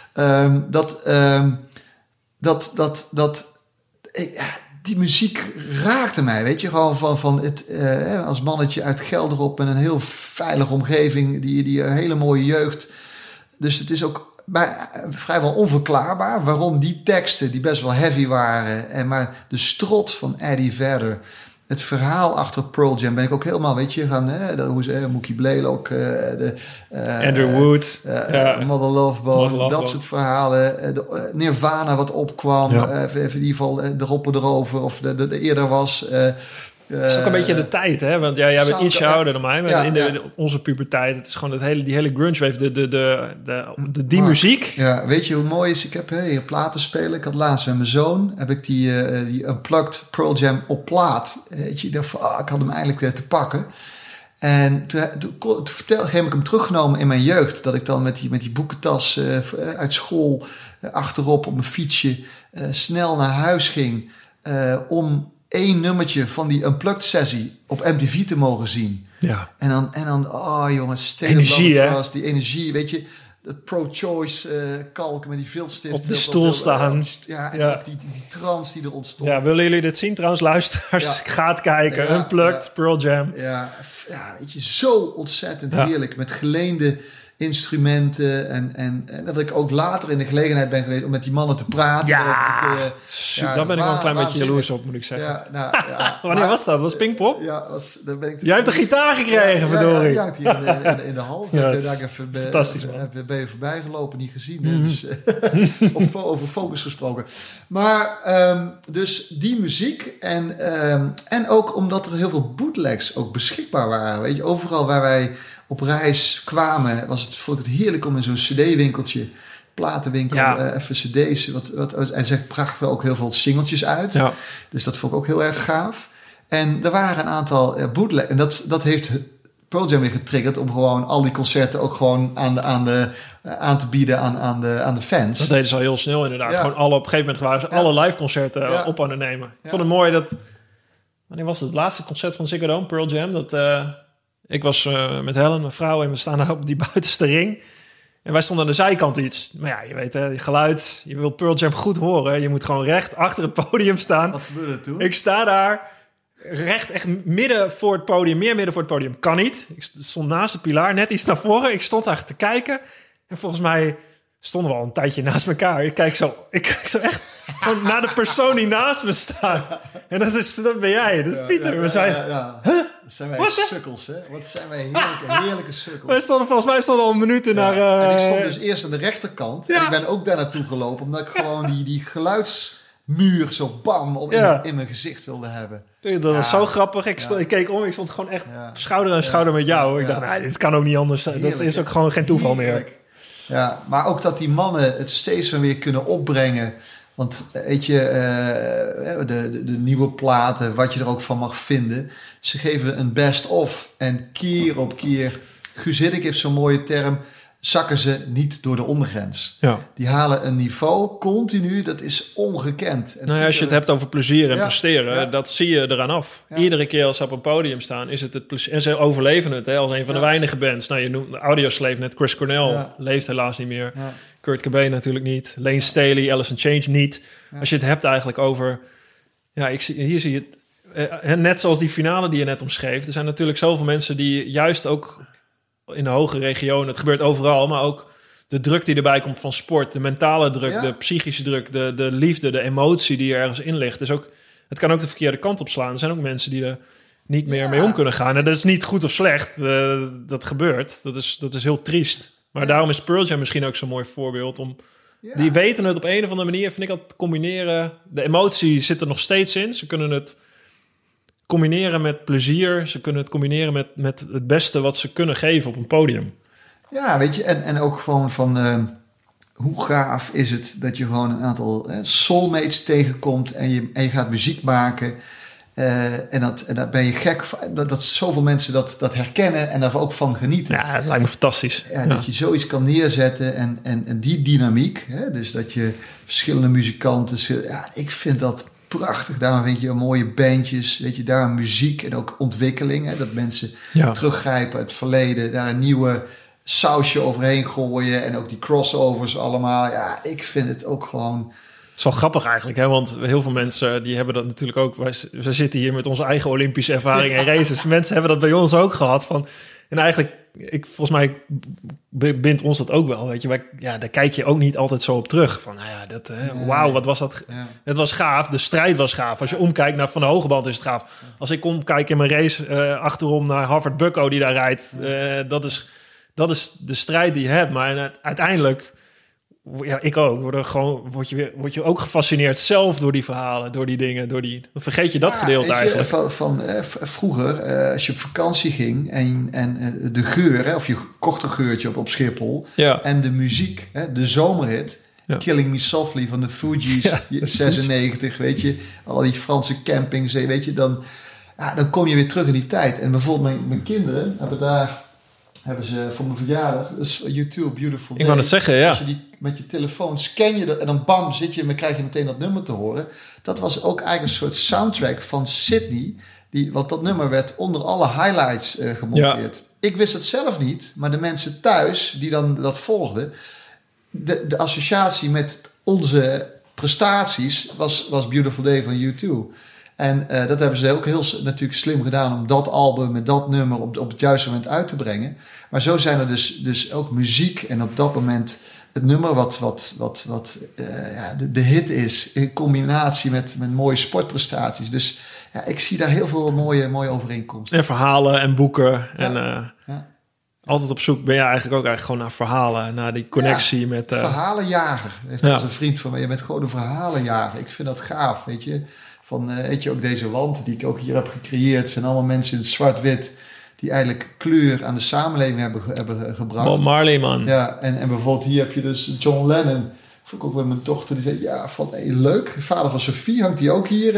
Die muziek raakte mij, weet je. Gewoon van het... als mannetje uit Gelderop en een heel veilige omgeving. Die een hele mooie jeugd. Dus het is ook vrijwel onverklaarbaar waarom die teksten, die best wel heavy waren, maar de strot van Eddie Vedder, het verhaal achter Pearl Jam, ben ik ook helemaal, weet je, Mookie Blaylock, Andrew Wood, Mother Love Bone, dat soort verhalen, Nirvana wat opkwam, in ieder geval de Roppen erover, of de eerder was. Het is ook een beetje de tijd, hè? Want jij bent ietsje ouder dan mij. Maar in onze puberteit, het is gewoon die hele grunge wave, die muziek. Ja, weet je hoe mooi is? Ik heb hier platen spelen. Ik had laatst met mijn zoon, heb ik die Unplugged Pearl Jam op plaat. Weet je, ik dacht van, ik had hem eindelijk weer te pakken. En toen heb ik hem teruggenomen in mijn jeugd. Dat ik dan met die boekentas uit school achterop op mijn fietsje snel naar huis ging om 1 nummertje van die Unplugged sessie op MTV te mogen zien. Ja. En dan oh jongens, energie, hè? Die energie, weet je. het pro-choice kalken met die viltstift. Op de stoel staan. En ook die trance die er ontstond. Ja, willen jullie dit zien trouwens, luisteraars? Gaat kijken, Unplugged, Pearl Jam. Ja, weet je, zo ontzettend heerlijk. Met geleende instrumenten. En dat ik ook later in de gelegenheid ben geweest om met die mannen te praten. Daar ben ik wel een klein beetje jaloers op, moet ik zeggen. Wanneer was dat? Dat was Pinkpop? Ja, daar ben ik Jij hebt een gitaar gekregen, verdorie. Ja, hangt hier in de hal. Fantastisch, man. Ben je voorbij gelopen, niet gezien. Dus, over focus gesproken. Maar dus die muziek en ook omdat er heel veel bootlegs ook beschikbaar waren. Weet je, overal waar wij op reis kwamen, vond ik het heerlijk om in zo'n cd-winkeltje, platenwinkel, even cd's. En ze brachten ook heel veel singeltjes uit. Ja. Dus dat vond ik ook heel erg gaaf. En er waren een aantal bootlegs. En dat heeft Pearl Jam weer getriggerd om gewoon al die concerten ook gewoon aan te bieden aan de fans. Dat deden ze al heel snel inderdaad. Ja. Gewoon op een gegeven moment waren ze alle live concerten op aan het nemen. Ik vond het mooi dat... Wanneer was het laatste concert van Ziggo Dome, Pearl Jam? Ik was met Helen, mijn vrouw, en we staan daar op die buitenste ring. En wij stonden aan de zijkant iets. Maar ja, je weet, geluid. Je wilt Pearl Jam goed horen. Je moet gewoon recht achter het podium staan. Wat gebeurde er toen? Ik sta daar recht echt midden voor het podium. Meer midden voor het podium. Kan niet. Ik stond naast de pilaar, net iets naar voren. Ik stond daar te kijken. En volgens mij stonden we al een tijdje naast elkaar. Ik kijk zo echt naar de persoon die naast me staat. En dat ben jij. Dat is Pieter. We zeiden... Huh? Dat zijn wij sukkels, hè? Wat zijn wij heerlijke sukkels. Wij stonden al een minuut naar... En ik stond dus eerst aan de rechterkant. Ja. En ik ben ook daar naartoe gelopen. Omdat ik gewoon die geluidsmuur zo bam in mijn gezicht wilde hebben. Dat was zo grappig. Ik keek om. Ik stond gewoon echt schouder aan schouder met jou. Ik dacht, dit kan ook niet anders. Heerlijk, dat is ook gewoon geen toeval meer. Ja, maar ook dat die mannen het steeds weer kunnen opbrengen. Want weet je, de nieuwe platen, wat je er ook van mag vinden. Ze geven een best-of. En keer op keer, Guus Hiddink heeft zo'n mooie term, zakken ze niet door de ondergrens. Ja. Die halen een niveau continu, dat is ongekend. En als je het hebt over plezier en presteren, dat zie je eraan af. Ja. Iedere keer als ze op een podium staan, is het plezier. En ze overleven het als een van de weinige bands. Nou, je noemt Audioslave net, Chris Cornell leeft helaas niet meer. Ja. Kurt Cobain natuurlijk niet. Lane Staley, Alice in Chains niet. Ja. Als je het hebt eigenlijk over... Ja, hier zie je het. Net zoals die finale die je net omschreef. Er zijn natuurlijk zoveel mensen die juist ook in de hoge regionen... Het gebeurt overal, maar ook de druk die erbij komt van sport. De mentale druk, de psychische druk, de liefde, de emotie die er ergens in ligt. Dus ook, het kan ook de verkeerde kant op slaan. Er zijn ook mensen die er niet meer mee om kunnen gaan. En dat is niet goed of slecht. Dat gebeurt. Dat is heel triest. Maar daarom is Pearl Jam misschien ook zo'n mooi voorbeeld om... Ja. Die weten het op een of andere manier, vind ik, dat combineren. De emotie zit er nog steeds in. Ze kunnen het combineren met plezier. Ze kunnen het combineren met het beste wat ze kunnen geven op een podium. Ja, weet je, en ook gewoon van... hoe gaaf is het dat je gewoon een aantal soulmates tegenkomt... en je gaat muziek maken... En dat ben je gek dat zoveel mensen dat herkennen en daar ook van genieten. Ja, dat lijkt me fantastisch. Ja, dat je zoiets kan neerzetten en die dynamiek, hè, dus dat je verschillende muzikanten... Ja, ik vind dat prachtig. Daarom vind je mooie bandjes, weet je, daar muziek en ook ontwikkeling. Hè, dat mensen teruggrijpen uit het verleden, daar een nieuwe sausje overheen gooien en ook die crossovers allemaal. Ja, ik vind het ook gewoon... Het is wel grappig eigenlijk, hè? Want heel veel mensen die hebben dat natuurlijk ook. We zitten hier met onze eigen Olympische ervaring en races. Mensen hebben dat bij ons ook gehad. En eigenlijk, volgens mij bindt ons dat ook wel. Weet je, daar kijk je ook niet altijd zo op terug. Van, wauw, wat was dat? Ja. Het was gaaf, de strijd was gaaf. Als je omkijkt naar Van de Hogeband is het gaaf. Als ik omkijk in mijn race achterom naar Harvard Bucko die daar rijdt. Dat is de strijd die je hebt. Maar uiteindelijk... Ja, ik ook. Word je ook gefascineerd zelf door die verhalen, door die dingen, dan vergeet je dat gedeelte eigenlijk. Vroeger, als je op vakantie ging en de geur, of je kocht een geurtje op Schiphol, en de muziek, de zomerhit, Killing Me Softly van de Fugees, 96, weet je, al die Franse campings, weet je, dan kom je weer terug in die tijd. En bijvoorbeeld mijn kinderen hebben ze voor mijn verjaardag, dus YouTube Beautiful Day. Ik wou het zeggen, ja. Als je die met je telefoon scan je dat en dan bam zit je en dan krijg je meteen dat nummer te horen. Dat was ook eigenlijk een soort soundtrack van Sydney, Want dat nummer werd onder alle highlights gemonteerd. Ja. Ik wist het zelf niet, maar de mensen thuis die dan dat volgden... De associatie met onze prestaties was Beautiful Day van U2. En dat hebben ze ook heel natuurlijk slim gedaan... om dat album met dat nummer op het juiste moment uit te brengen. Maar zo zijn er dus ook muziek en op dat moment... het nummer wat de hit is... in combinatie met mooie sportprestaties. Dus ja, ik zie daar heel veel mooie overeenkomsten. En verhalen en boeken. Ja. En altijd op zoek ben je eigenlijk gewoon naar verhalen. Naar die connectie met... Verhalenjager. Heeft een vriend van mij. Je bent gewoon een verhalenjager. Ik vind dat gaaf, weet je. Weet je, ook deze wand die ik ook hier heb gecreëerd... zijn allemaal mensen in het zwart-wit... die eigenlijk kleur aan de samenleving hebben gebracht. Bob Marley, man. Ja, en bijvoorbeeld hier heb je dus John Lennon... Vond ik ook met mijn dochter, die zei, leuk. Vader van Sophie hangt die ook hier.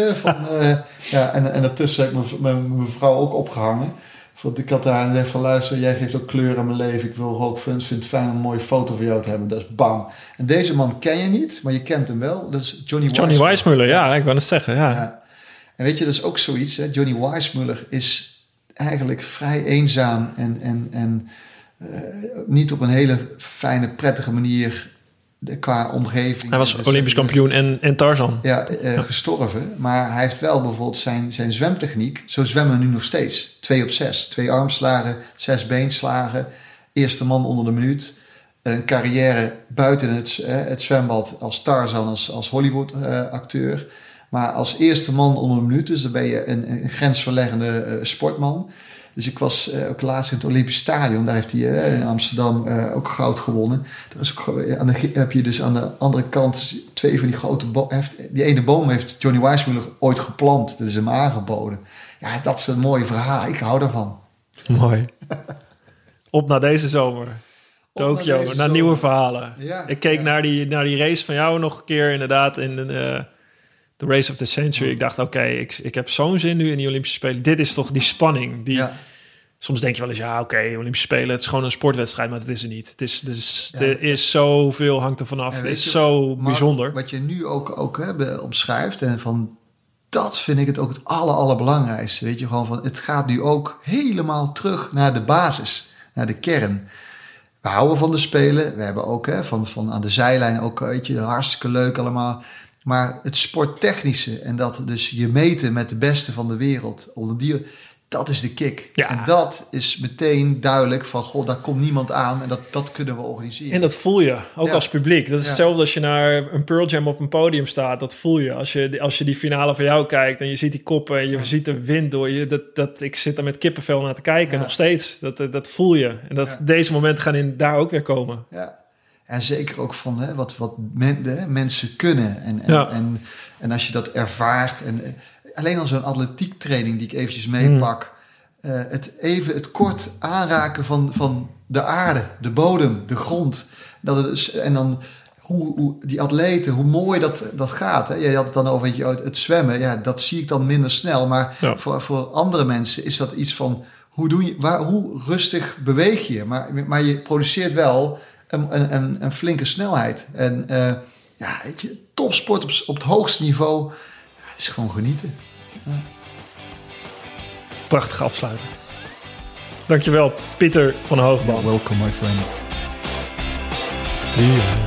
En daartussen heb ik mijn vrouw ook opgehangen. Want ik had daar gezegd van, luister, jij geeft ook kleur aan mijn leven. Ik wil ook, vind het fijn om een mooie foto van jou te hebben. Dat is bam. En deze man ken je niet, maar je kent hem wel. Dat is Johnny Weissmuller. Ja, ik wou het zeggen, ja. En weet je, dat is ook zoiets. Hè? Johnny Weissmuller is eigenlijk vrij eenzaam en niet op een hele fijne, prettige manier... qua omgeving. Hij was Olympisch kampioen en Tarzan. Gestorven. Maar hij heeft wel bijvoorbeeld zijn zwemtechniek. Zo zwemmen we nu nog steeds. 2 op 6. 2 armslagen, 6 beenslagen. Eerste man onder de minuut. Een carrière buiten het zwembad als Tarzan, als Hollywood acteur. Maar als eerste man onder de minuut. Dus dan ben je een grensverleggende sportman. Dus ik was ook laatst in het Olympisch Stadion. Daar heeft hij in Amsterdam ook goud gewonnen. Daar is ook, heb je dus aan de andere kant 2 van die grote bomen. Die ene boom heeft Johnny Weissmuller ooit geplant. Dat is hem aangeboden. Ja, dat is een mooi verhaal. Ik hou daarvan. Mooi. Op naar deze zomer. Tokio, naar nieuwe verhalen. Ja, ik keek naar die race van jou nog een keer inderdaad in de Race of the Century. Ik dacht, oké, ik heb zo'n zin nu in die Olympische Spelen. Dit is toch die spanning. Soms denk je wel eens, Olympische Spelen, het is gewoon een sportwedstrijd, maar dat is er niet. Er is zoveel, hangt er vanaf. Het is zo bijzonder. Wat je nu ook omschrijft, en van dat vind ik het ook het allerbelangrijkste. Weet je, gewoon van het gaat nu ook helemaal terug naar de basis, naar de kern. We houden van de Spelen. We hebben ook van aan de zijlijn ook, weet je, hartstikke leuk allemaal. Maar het sporttechnische en dat dus je meten met de beste van de wereld, dat is de kick. Ja. En dat is meteen duidelijk van, goh, daar komt niemand aan en dat kunnen we organiseren. En dat voel je, ook als publiek. Dat is hetzelfde als je naar een Pearl Jam op een podium staat. Dat voel je. Als je die finale van jou kijkt en je ziet die koppen en je ziet de wind door je. Ik zit daar met kippenvel naar te kijken, nog steeds. Dat voel je. En deze momenten gaan daar ook weer komen. Ja. En zeker ook van wat mensen kunnen. En als je dat ervaart. En alleen al zo'n atletiektraining die ik eventjes meepak. Het kort aanraken van de aarde, de bodem, de grond. En dan hoe die atleten, hoe mooi dat gaat. Hè? Je had het dan over het zwemmen. Ja, dat zie ik dan minder snel. Maar voor andere mensen is dat iets van... Hoe rustig beweeg je? Maar je produceert wel... Een flinke snelheid. En weet je, topsport op het hoogste niveau. Het is gewoon genieten. Ja. Prachtige afsluiting. Dankjewel, Pieter van de Hoogband. Welcome, my friend. Yeah.